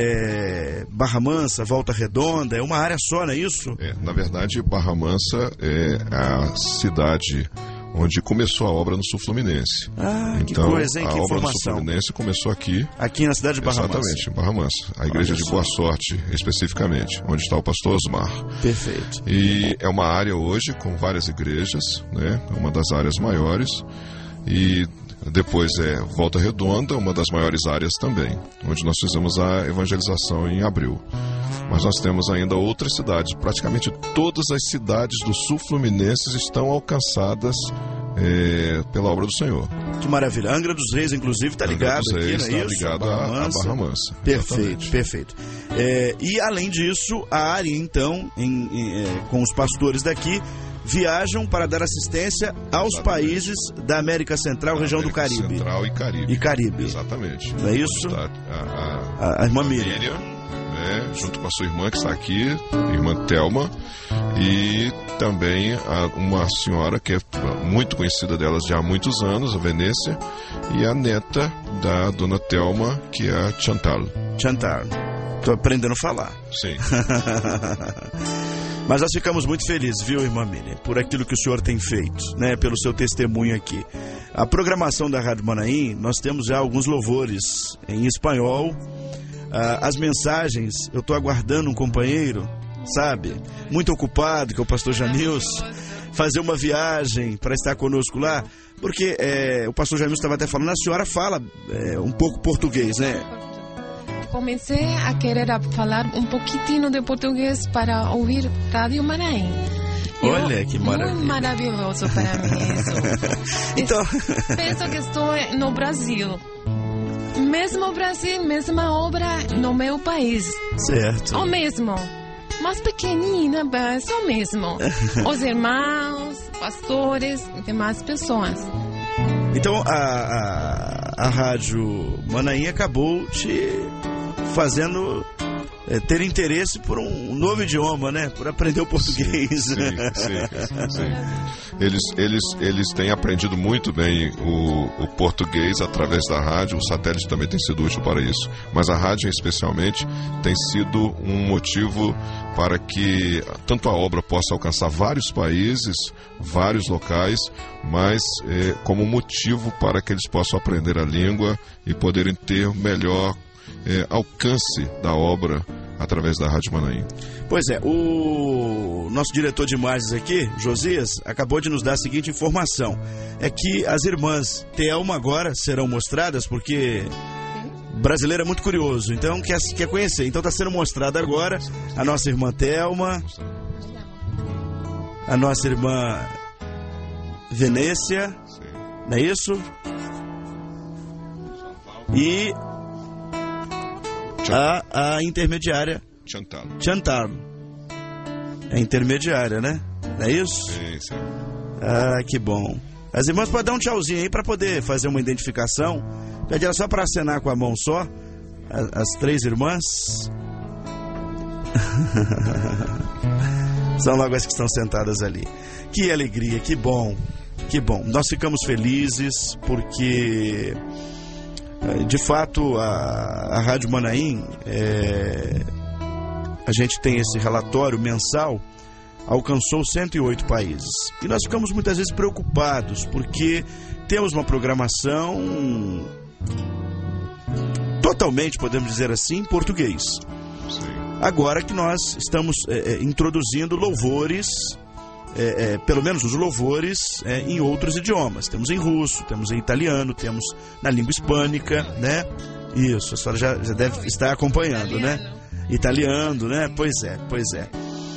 Speaker 2: é, Barra Mansa, Volta Redonda, é uma área só, não é isso?
Speaker 3: É, na verdade, Barra Mansa é a cidade onde começou a obra no Sul Fluminense.
Speaker 2: Ah, que
Speaker 3: então,
Speaker 2: coisa, hein? Que
Speaker 3: a obra
Speaker 2: informação.
Speaker 3: no Sul Fluminense começou aqui.
Speaker 2: Aqui na cidade de Barra Mansa.
Speaker 3: Exatamente, em Barra Mansa. A igreja
Speaker 2: Olha
Speaker 3: de
Speaker 2: só.
Speaker 3: Boa Sorte, especificamente, onde está o pastor Osmar.
Speaker 2: Perfeito.
Speaker 3: E é uma área hoje com várias igrejas, né? Uma das áreas maiores. E depois é Volta Redonda, uma das maiores áreas também, onde nós fizemos a evangelização em abril. Mas nós temos ainda outras cidades. Praticamente todas as cidades do Sul Fluminense estão alcançadas é, pela obra do Senhor.
Speaker 2: Que maravilha. Angra dos Reis, inclusive, está ligado
Speaker 3: Angra dos
Speaker 2: aqui,
Speaker 3: Reis
Speaker 2: não é
Speaker 3: está
Speaker 2: isso?
Speaker 3: ligado
Speaker 2: Barra
Speaker 3: a- a
Speaker 2: Mansa.
Speaker 3: Barra Mansa,
Speaker 2: Perfeito,
Speaker 3: exatamente.
Speaker 2: perfeito. É, e, além disso, a área, então, em- em- é, com os pastores daqui, viajam para dar assistência aos
Speaker 3: Exatamente.
Speaker 2: países da América Central, região do
Speaker 3: América
Speaker 2: Caribe.
Speaker 3: Central e Caribe.
Speaker 2: E Caribe.
Speaker 3: Exatamente.
Speaker 2: Não é isso?
Speaker 3: Onde está a, a,
Speaker 2: A, a irmã Miriam.
Speaker 3: né, junto com a sua irmã que está aqui, a irmã Thelma, e também a, uma senhora que é muito conhecida delas já há muitos anos, a Venécia, e a neta da dona Thelma, que é a Chantal.
Speaker 2: Chantal. Estou aprendendo a falar.
Speaker 3: Sim.
Speaker 2: Mas nós ficamos muito felizes, viu, irmã Miriam, por aquilo que o senhor tem feito, né, pelo seu testemunho aqui. A programação da Rádio Manaim, nós temos já alguns louvores em espanhol. Ah, as mensagens, eu estou aguardando um companheiro, sabe, muito ocupado, que é o pastor Jamilson, fazer uma viagem para estar conosco lá, porque é, o pastor Jamilson estava até falando, a senhora fala é, um pouco português, né?
Speaker 11: Comecei a querer a falar um pouquinho de português para ouvir Rádio Manaim.
Speaker 2: Olha que maravilha.
Speaker 11: Muito maravilhoso para mim isso.
Speaker 2: Então...
Speaker 11: Penso que estou no Brasil. Mesmo Brasil, mesma obra no meu país.
Speaker 2: Certo.
Speaker 11: O mesmo. Mais pequenina, mas o mesmo. Os irmãos, pastores e demais pessoas.
Speaker 2: Então a, a, a Rádio Manaim acabou te fazendo é, ter interesse por um novo idioma, né? Por aprender o português.
Speaker 3: Sim, sim, sim. Eles, eles, eles têm aprendido muito bem o, o português através da rádio. O satélite também tem sido útil para isso. Mas a rádio, especialmente, tem sido um motivo para que tanto a obra possa alcançar vários países, vários locais, mas é, como motivo para que eles possam aprender a língua e poderem ter melhor é, alcance da obra através da Rádio Manaim.
Speaker 2: Pois é, o nosso diretor de imagens aqui, Josias, acabou de nos dar a seguinte informação. É que as irmãs Thelma agora serão mostradas, porque brasileiro é muito curioso, então quer, quer conhecer. Então está sendo mostrada agora a nossa irmã Thelma, a nossa irmã Venécia, não é isso? E a, a intermediária
Speaker 3: Chantal.
Speaker 2: Chantal. É intermediária, né? Não é isso?
Speaker 3: Sim, sim.
Speaker 2: Ah, que bom. As irmãs podem dar um tchauzinho aí para poder fazer uma identificação. Pede ela só para acenar com a mão só. As, as três irmãs. São logo as que estão sentadas ali. Que alegria, que bom, que bom. Nós ficamos felizes porque, de fato, a, a Rádio Manaim, é, a gente tem esse relatório mensal, alcançou cento e oito países. E nós ficamos muitas vezes preocupados porque temos uma programação totalmente, podemos dizer assim, em português. Agora que nós estamos é, introduzindo louvores, é, é, pelo menos os louvores é, em outros idiomas. Temos em russo, temos em italiano, temos na língua hispânica, né? Isso, a senhora já, já deve estar acompanhando, né? Italiano, né? Pois é, pois é.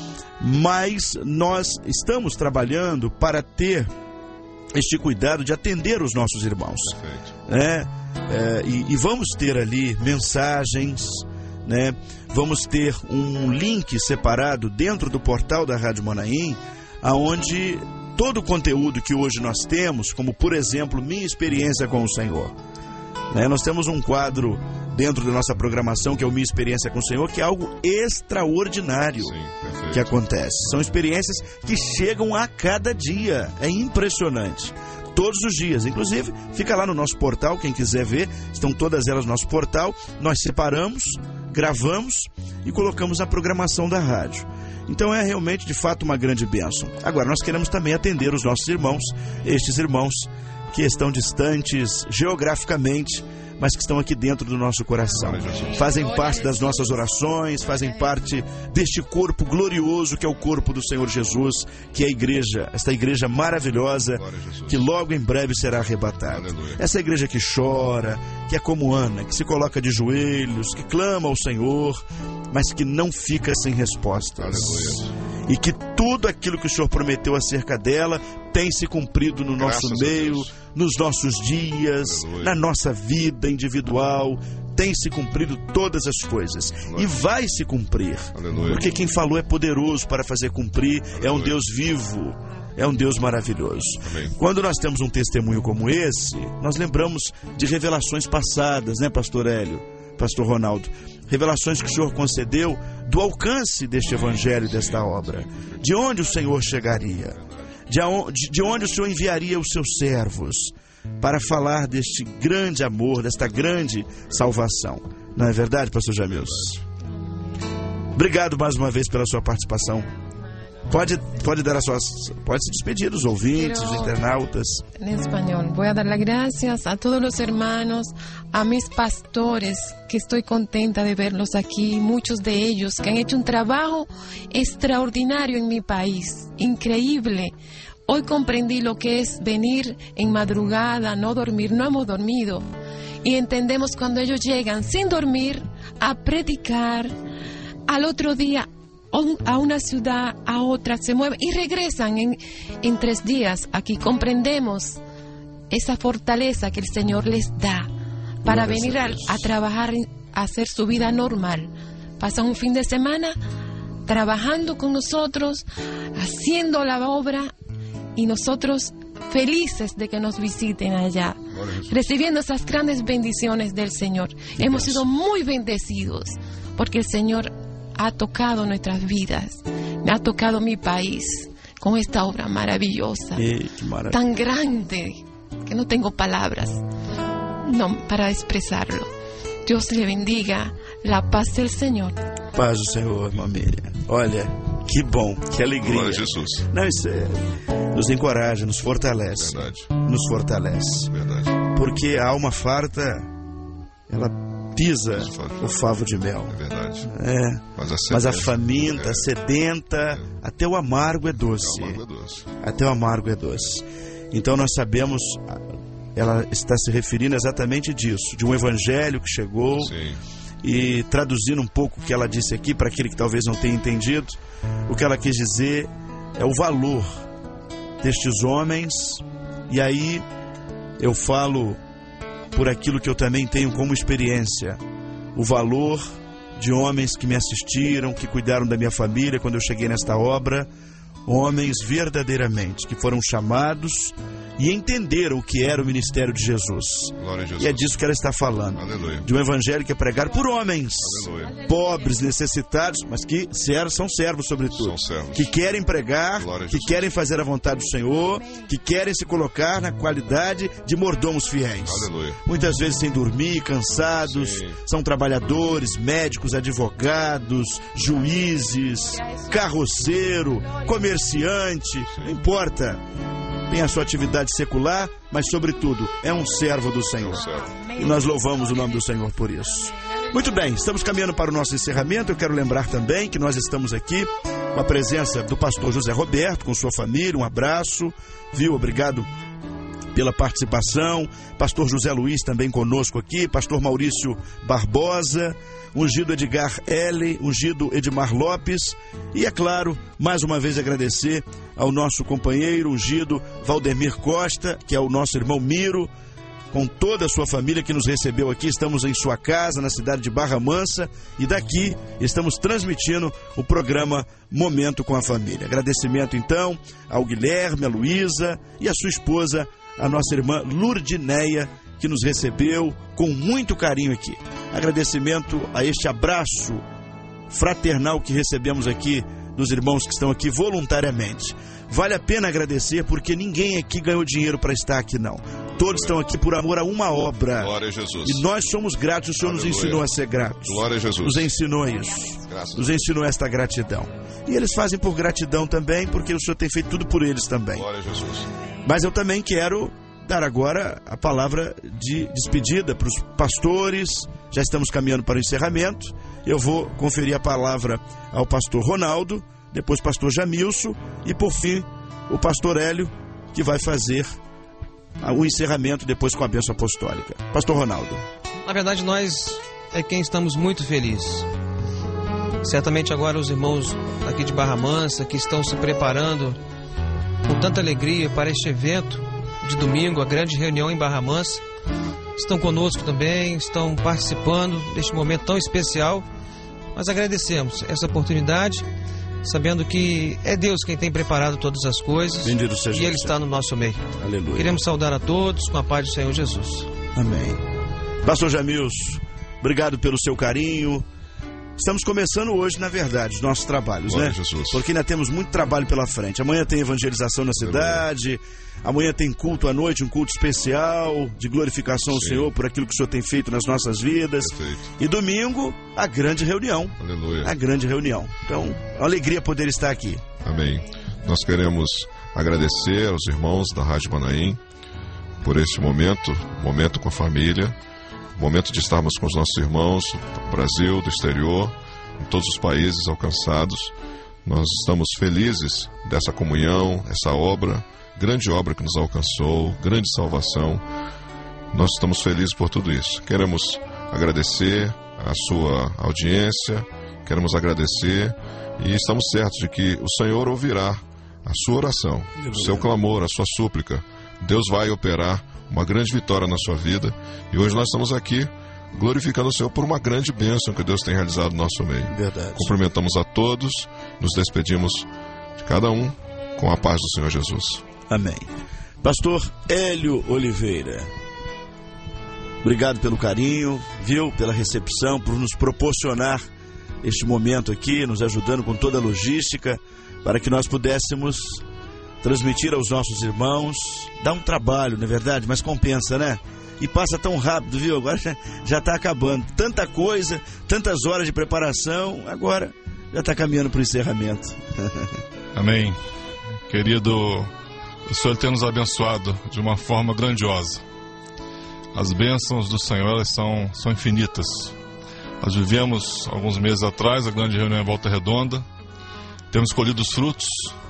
Speaker 2: Mas nós estamos trabalhando para ter este cuidado de atender os nossos irmãos, né? É, e, e vamos ter ali mensagens, né? Vamos ter um link separado dentro do portal da Rádio Manaim, aonde todo o conteúdo que hoje nós temos, como por exemplo minha experiência com o Senhor, né? Nós temos um quadro dentro da nossa programação que é o Minha Experiência com o Senhor, que é algo extraordinário. Sim, que acontece. São experiências que chegam a cada dia. É impressionante. Todos os dias. Inclusive, fica lá no nosso portal, quem quiser ver, estão todas elas no nosso portal. Nós separamos, gravamos e colocamos na programação da rádio. Então é realmente, de fato, uma grande bênção. Agora, nós queremos também atender os nossos irmãos, estes irmãos que estão distantes geograficamente, mas que estão aqui dentro do nosso coração. Fazem parte das nossas orações, fazem parte deste corpo glorioso que é o corpo do Senhor Jesus, que é a igreja, esta igreja maravilhosa, que logo em breve será arrebatada. Essa igreja que chora, que é como Ana, que se coloca de joelhos, que clama ao Senhor, mas que não fica sem respostas. E que tudo aquilo que o Senhor prometeu acerca dela tem se cumprido no nosso meio, nos nossos dias, Aleluia. Na nossa vida individual, tem se cumprido todas as coisas. Aleluia. E vai se cumprir. Aleluia. Porque quem falou é poderoso para fazer cumprir, Aleluia. É um Deus vivo, é um Deus maravilhoso. Amém. Quando nós temos um testemunho como esse, nós lembramos de revelações passadas, né, Pastor Hélio, Pastor Ronaldo? Revelações que o Senhor concedeu do alcance deste evangelho, desta obra. De onde o Senhor chegaria? De onde, de onde o Senhor enviaria os seus servos para falar deste grande amor, desta grande salvação. Não é verdade, Pastor Jamilson? Obrigado mais uma vez pela sua participação. Pode, pode dar as suas, pode se despedir dos ouvintes, dos internautas.
Speaker 11: En español, voy a dar las gracias a todos los hermanos, a mis pastores, que estoy contenta de verlos aquí, muchos de ellos que han hecho un trabajo extraordinario en mi país, increíble. Hoy comprendí lo que es venir en madrugada, no dormir, no hemos dormido. Y entendemos cuando ellos llegan sin dormir a predicar, al otro día a una ciudad, a otra, se mueven y regresan en, en tres días. Aquí comprendemos esa fortaleza que el Señor les da para venir a, a trabajar, a hacer su vida normal. Pasan un fin de semana trabajando con nosotros, haciendo la obra y nosotros felices de que nos visiten allá, recibiendo esas grandes bendiciones del Señor. Hemos sido muy bendecidos porque el Señor ha tocado nuestras vidas, me ha tocado mi país con esta obra maravillosa,
Speaker 2: eh,
Speaker 11: tan grande que no tengo palabras no, para expresarlo. Dios le bendiga, la paz del Señor.
Speaker 2: Paz do Senhor, irmã Miriam. Olha, que bom, que alegria.
Speaker 3: Glória a Jesus.
Speaker 2: Não, isso é, nos encoraja, nos fortalece.
Speaker 3: Verdade.
Speaker 2: Nos fortalece.
Speaker 3: Verdade.
Speaker 2: Porque a alma farta, ela pisa o favo de mel.
Speaker 3: É verdade.
Speaker 2: É.
Speaker 3: Mas a,
Speaker 2: Mas a faminta, é. sedenta, é. até o amargo é doce.
Speaker 3: Até o amargo é doce.
Speaker 2: Até o amargo é doce. Então nós sabemos, ela está se referindo exatamente disso, de um evangelho que chegou.
Speaker 3: Sim.
Speaker 2: E traduzindo um pouco o que ela disse aqui, para aquele que talvez não tenha entendido, o que ela quis dizer é o valor destes homens, e aí eu falo por aquilo que eu também tenho como experiência, o valor de homens que me assistiram, que cuidaram da minha família quando eu cheguei nesta obra, homens verdadeiramente que foram chamados e entenderam o que era o ministério de Jesus.
Speaker 3: Glória a Jesus.
Speaker 2: E é disso que ela está falando.
Speaker 3: Aleluia.
Speaker 2: De um evangelho que é pregado por homens,
Speaker 3: Aleluia.
Speaker 2: pobres, necessitados, mas que são servos sobretudo,
Speaker 3: São servos.
Speaker 2: que querem pregar, que querem fazer a vontade do Senhor, que querem se colocar na qualidade de mordomos fiéis.
Speaker 3: Aleluia.
Speaker 2: Muitas vezes sem dormir, cansados,
Speaker 3: Sim.
Speaker 2: são trabalhadores, médicos, advogados, juízes, carroceiro, comerciante, não importa. Tem a sua atividade secular, mas sobretudo é um servo do Senhor. E nós louvamos o nome do Senhor por isso. Muito bem, estamos caminhando para o nosso encerramento. Eu quero lembrar também que nós estamos aqui com a presença do pastor José Roberto, com sua família. Um abraço, viu? Obrigado pela participação. Pastor José Luiz também conosco aqui. Pastor Maurício Barbosa, ungido Edgar L., ungido Edmar Lopes. E, é claro, mais uma vez agradecer ao nosso companheiro ungido Valdemir Costa, que é o nosso irmão Miro, com toda a sua família que nos recebeu aqui. Estamos em sua casa, na cidade de Barra Mansa, e daqui estamos transmitindo o programa Momento com a Família. Agradecimento, então, ao Guilherme, a Luísa e a sua esposa, a nossa irmã Lurdineia, que nos recebeu com muito carinho aqui. Agradecimento a este abraço fraternal que recebemos aqui dos irmãos que estão aqui voluntariamente. Vale a pena agradecer, porque ninguém aqui ganhou dinheiro para estar aqui, não. Todos estão aqui por amor a uma obra.
Speaker 3: Glória a Jesus.
Speaker 2: E nós somos gratos. O Senhor
Speaker 3: Aleluia.
Speaker 2: nos ensinou a ser gratos.
Speaker 3: Glória a Jesus.
Speaker 2: Nos ensinou isso.
Speaker 3: Graças
Speaker 2: Nos ensinou esta gratidão. E eles fazem por gratidão também, porque o Senhor tem feito tudo por eles também.
Speaker 3: Glória a Jesus.
Speaker 2: Mas eu também quero dar agora a palavra de despedida para os pastores. Já estamos caminhando para o encerramento. Eu vou conferir a palavra ao pastor Ronaldo, depois pastor Jamilson e, por fim, o pastor Hélio, que vai fazer o encerramento depois com a bênção apostólica. Pastor Ronaldo.
Speaker 4: Na verdade, nós é quem estamos muito felizes. Certamente agora os irmãos aqui de Barra Mansa, que estão se preparando com tanta alegria para este evento de domingo, a grande reunião em Barra Mansa, estão conosco também, estão participando deste momento tão especial. Nós agradecemos essa oportunidade, sabendo que é Deus quem tem preparado todas as coisas.
Speaker 2: Bendito seja
Speaker 4: e Ele está no nosso meio.
Speaker 2: Aleluia.
Speaker 4: Queremos saudar a todos com a paz do Senhor Jesus.
Speaker 2: Amém. Pastor Jamilson, obrigado pelo seu carinho. Estamos começando hoje, na verdade, os nossos trabalhos,
Speaker 3: Glória
Speaker 2: né?
Speaker 3: a Jesus.
Speaker 2: Porque ainda temos muito trabalho pela frente. Amanhã tem evangelização na cidade, amanhã tem culto à noite, um culto especial de glorificação ao
Speaker 3: Sim.
Speaker 2: Senhor por aquilo que o Senhor tem feito nas nossas vidas.
Speaker 3: Perfeito.
Speaker 2: E domingo, a grande reunião.
Speaker 3: Aleluia.
Speaker 2: A grande reunião. Então, é uma alegria poder estar aqui.
Speaker 3: Amém. Nós queremos agradecer aos irmãos da Rádio Manaim por este momento, momento com a família, momento de estarmos com os nossos irmãos do Brasil, do exterior, em todos os países alcançados. Nós estamos felizes dessa comunhão, essa obra, grande obra que nos alcançou, grande salvação. Nós estamos felizes por tudo isso. Queremos agradecer a sua audiência, queremos agradecer e estamos certos de que o Senhor ouvirá a sua oração, o seu clamor, a sua súplica. Deus vai operar uma grande vitória na sua vida, e hoje nós estamos aqui glorificando o Senhor por uma grande bênção que Deus tem realizado no nosso meio.
Speaker 2: Verdade.
Speaker 3: Cumprimentamos a todos, nos despedimos de cada um com a paz do Senhor Jesus.
Speaker 2: Amém. Pastor Hélio Oliveira, obrigado pelo carinho, viu, pela recepção, por nos proporcionar este momento aqui, nos ajudando com toda a logística, para que nós pudéssemos transmitir aos nossos irmãos. Dá um trabalho, não é verdade? Mas compensa, né? E passa tão rápido, viu? Agora já está acabando. Tanta coisa, tantas horas de preparação, agora já está caminhando para o encerramento.
Speaker 12: Amém. Querido, o Senhor tem nos abençoado de uma forma grandiosa. As bênçãos do Senhor, elas são, são infinitas. Nós vivemos alguns meses atrás a grande reunião em Volta Redonda. Temos colhido os frutos.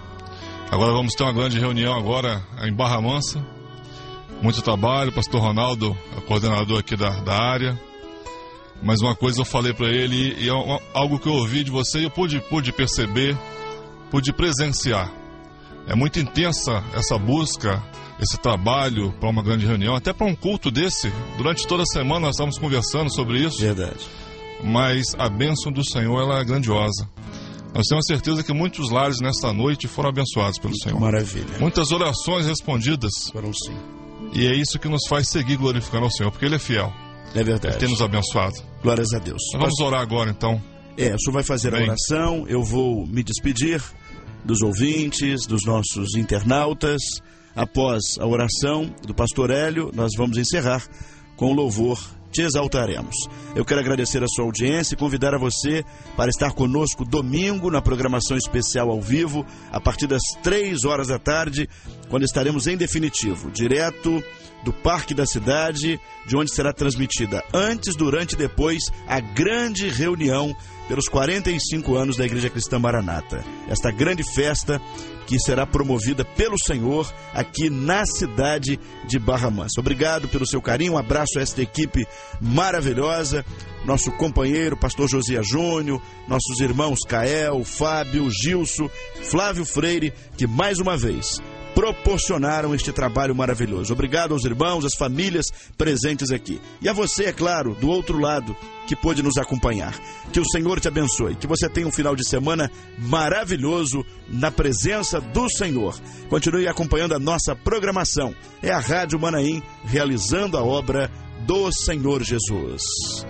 Speaker 12: Agora vamos ter uma grande reunião agora em Barra Mansa. Muito trabalho, pastor Ronaldo, é coordenador aqui da, da área. Mas uma coisa eu falei para ele, e é algo que eu ouvi de você e eu pude, pude perceber, pude presenciar. É muito intensa essa busca, esse trabalho para uma grande reunião, até para um culto desse. Durante toda a semana nós estamos conversando sobre isso.
Speaker 2: Verdade.
Speaker 12: Mas a bênção do Senhor, ela é grandiosa. Nós temos certeza que muitos lares nesta noite foram abençoados pelo Senhor.
Speaker 2: Maravilha.
Speaker 12: Muitas orações respondidas.
Speaker 2: Foram sim.
Speaker 12: E é isso que nos faz seguir glorificando ao Senhor, porque Ele é fiel.
Speaker 2: É verdade.
Speaker 12: Ele tem nos abençoado.
Speaker 2: Glórias a Deus.
Speaker 12: Nós vamos orar agora, então.
Speaker 2: É, o senhor vai fazer Bem. a oração, eu vou me despedir dos ouvintes, dos nossos internautas. Após a oração do pastor Hélio, nós vamos encerrar com o louvor Te Exaltaremos. Eu quero agradecer a sua audiência e convidar a você para estar conosco domingo na programação especial ao vivo, a partir das três horas da tarde, quando estaremos em definitivo, direto do Parque da Cidade, de onde será transmitida antes, durante e depois a grande reunião pelos quarenta e cinco anos da Igreja Cristã Maranata. Esta grande festa que será promovida pelo Senhor aqui na cidade de Barra Mansa. Obrigado pelo seu carinho, um abraço a esta equipe maravilhosa, nosso companheiro, pastor Josias Júnior, nossos irmãos Cael, Fábio, Gilson, Flávio Freire, que mais uma vez proporcionaram este trabalho maravilhoso. Obrigado aos irmãos, às famílias presentes aqui. E a você, é claro, do outro lado, que pôde nos acompanhar. Que o Senhor te abençoe, que você tenha um final de semana maravilhoso na presença do Senhor. Continue acompanhando a nossa programação. É a Rádio Manaim realizando a obra do Senhor Jesus.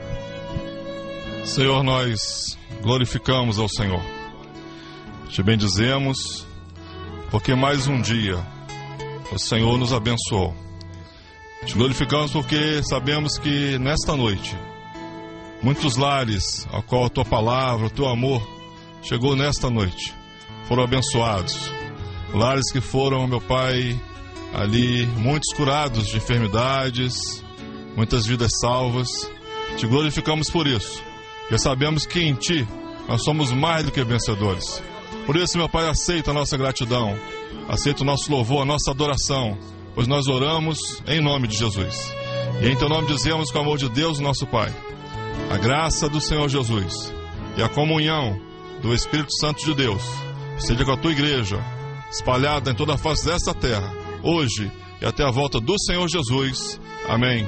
Speaker 12: Senhor, nós glorificamos ao Senhor. Te bendizemos, porque mais um dia o Senhor nos abençoou. Te glorificamos porque sabemos que nesta noite muitos lares a qual a Tua palavra, o Teu amor chegou nesta noite, foram abençoados. Lares que foram, meu Pai, ali muitos curados de enfermidades, muitas vidas salvas. Te glorificamos por isso, porque sabemos que em Ti nós somos mais do que vencedores. Por isso, meu Pai, aceita a nossa gratidão, aceita o nosso louvor, a nossa adoração, pois nós oramos em nome de Jesus. E em Teu nome dizemos, com o amor de Deus, nosso Pai, a graça do Senhor Jesus e a comunhão do Espírito Santo de Deus seja com a Tua igreja, espalhada em toda a face desta terra, hoje e até a volta do Senhor Jesus. Amém.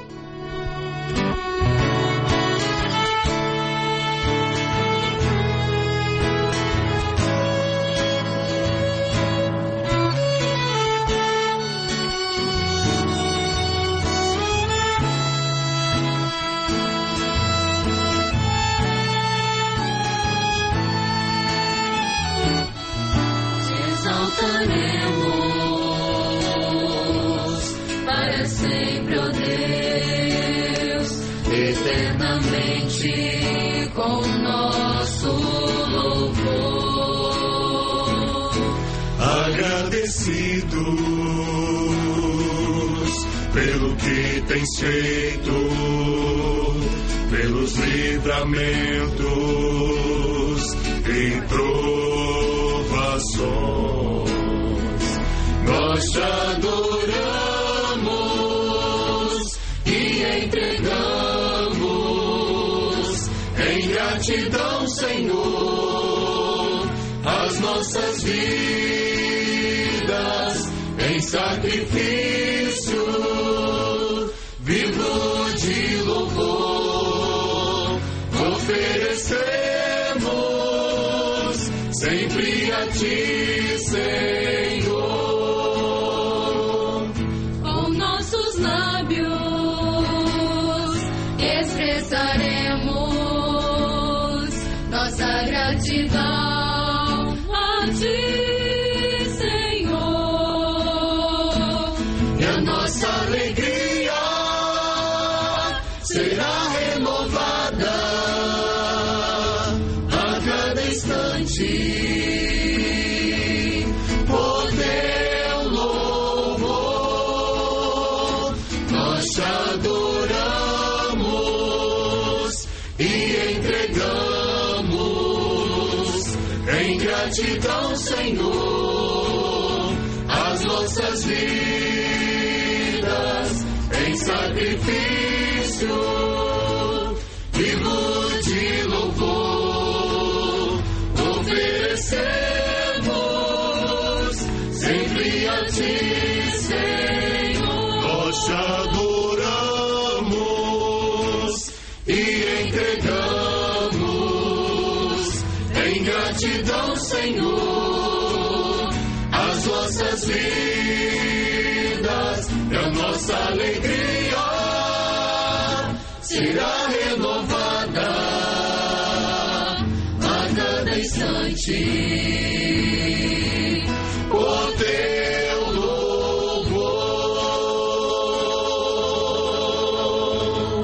Speaker 6: Para sempre, ó Deus, eternamente com nosso louvor.
Speaker 10: Agradecidos pelo que tens feito, pelos livramentos e provações, nós te adoramos e entregamos em gratidão, Senhor, as nossas vidas em sacrifício vivo de louvor. Oferecemos sempre a Ti, Senhor.
Speaker 6: Com nossos lábios expressaremos nossa gratidão a Ti, Senhor.
Speaker 10: E a nossa alegria será renovada a cada instante. Por Teu louvor, nós te adoramos e entregamos em gratidão, Senhor, as nossas vidas em sacrifício vivo de louvor. Oferecemos gratidão, Senhor, as nossas vidas e a nossa alegria será renovada a cada instante. Por teu louvor.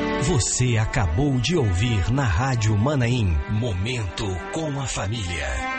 Speaker 1: Você acabou de ouvir na Rádio Manaim, Momento com a Família.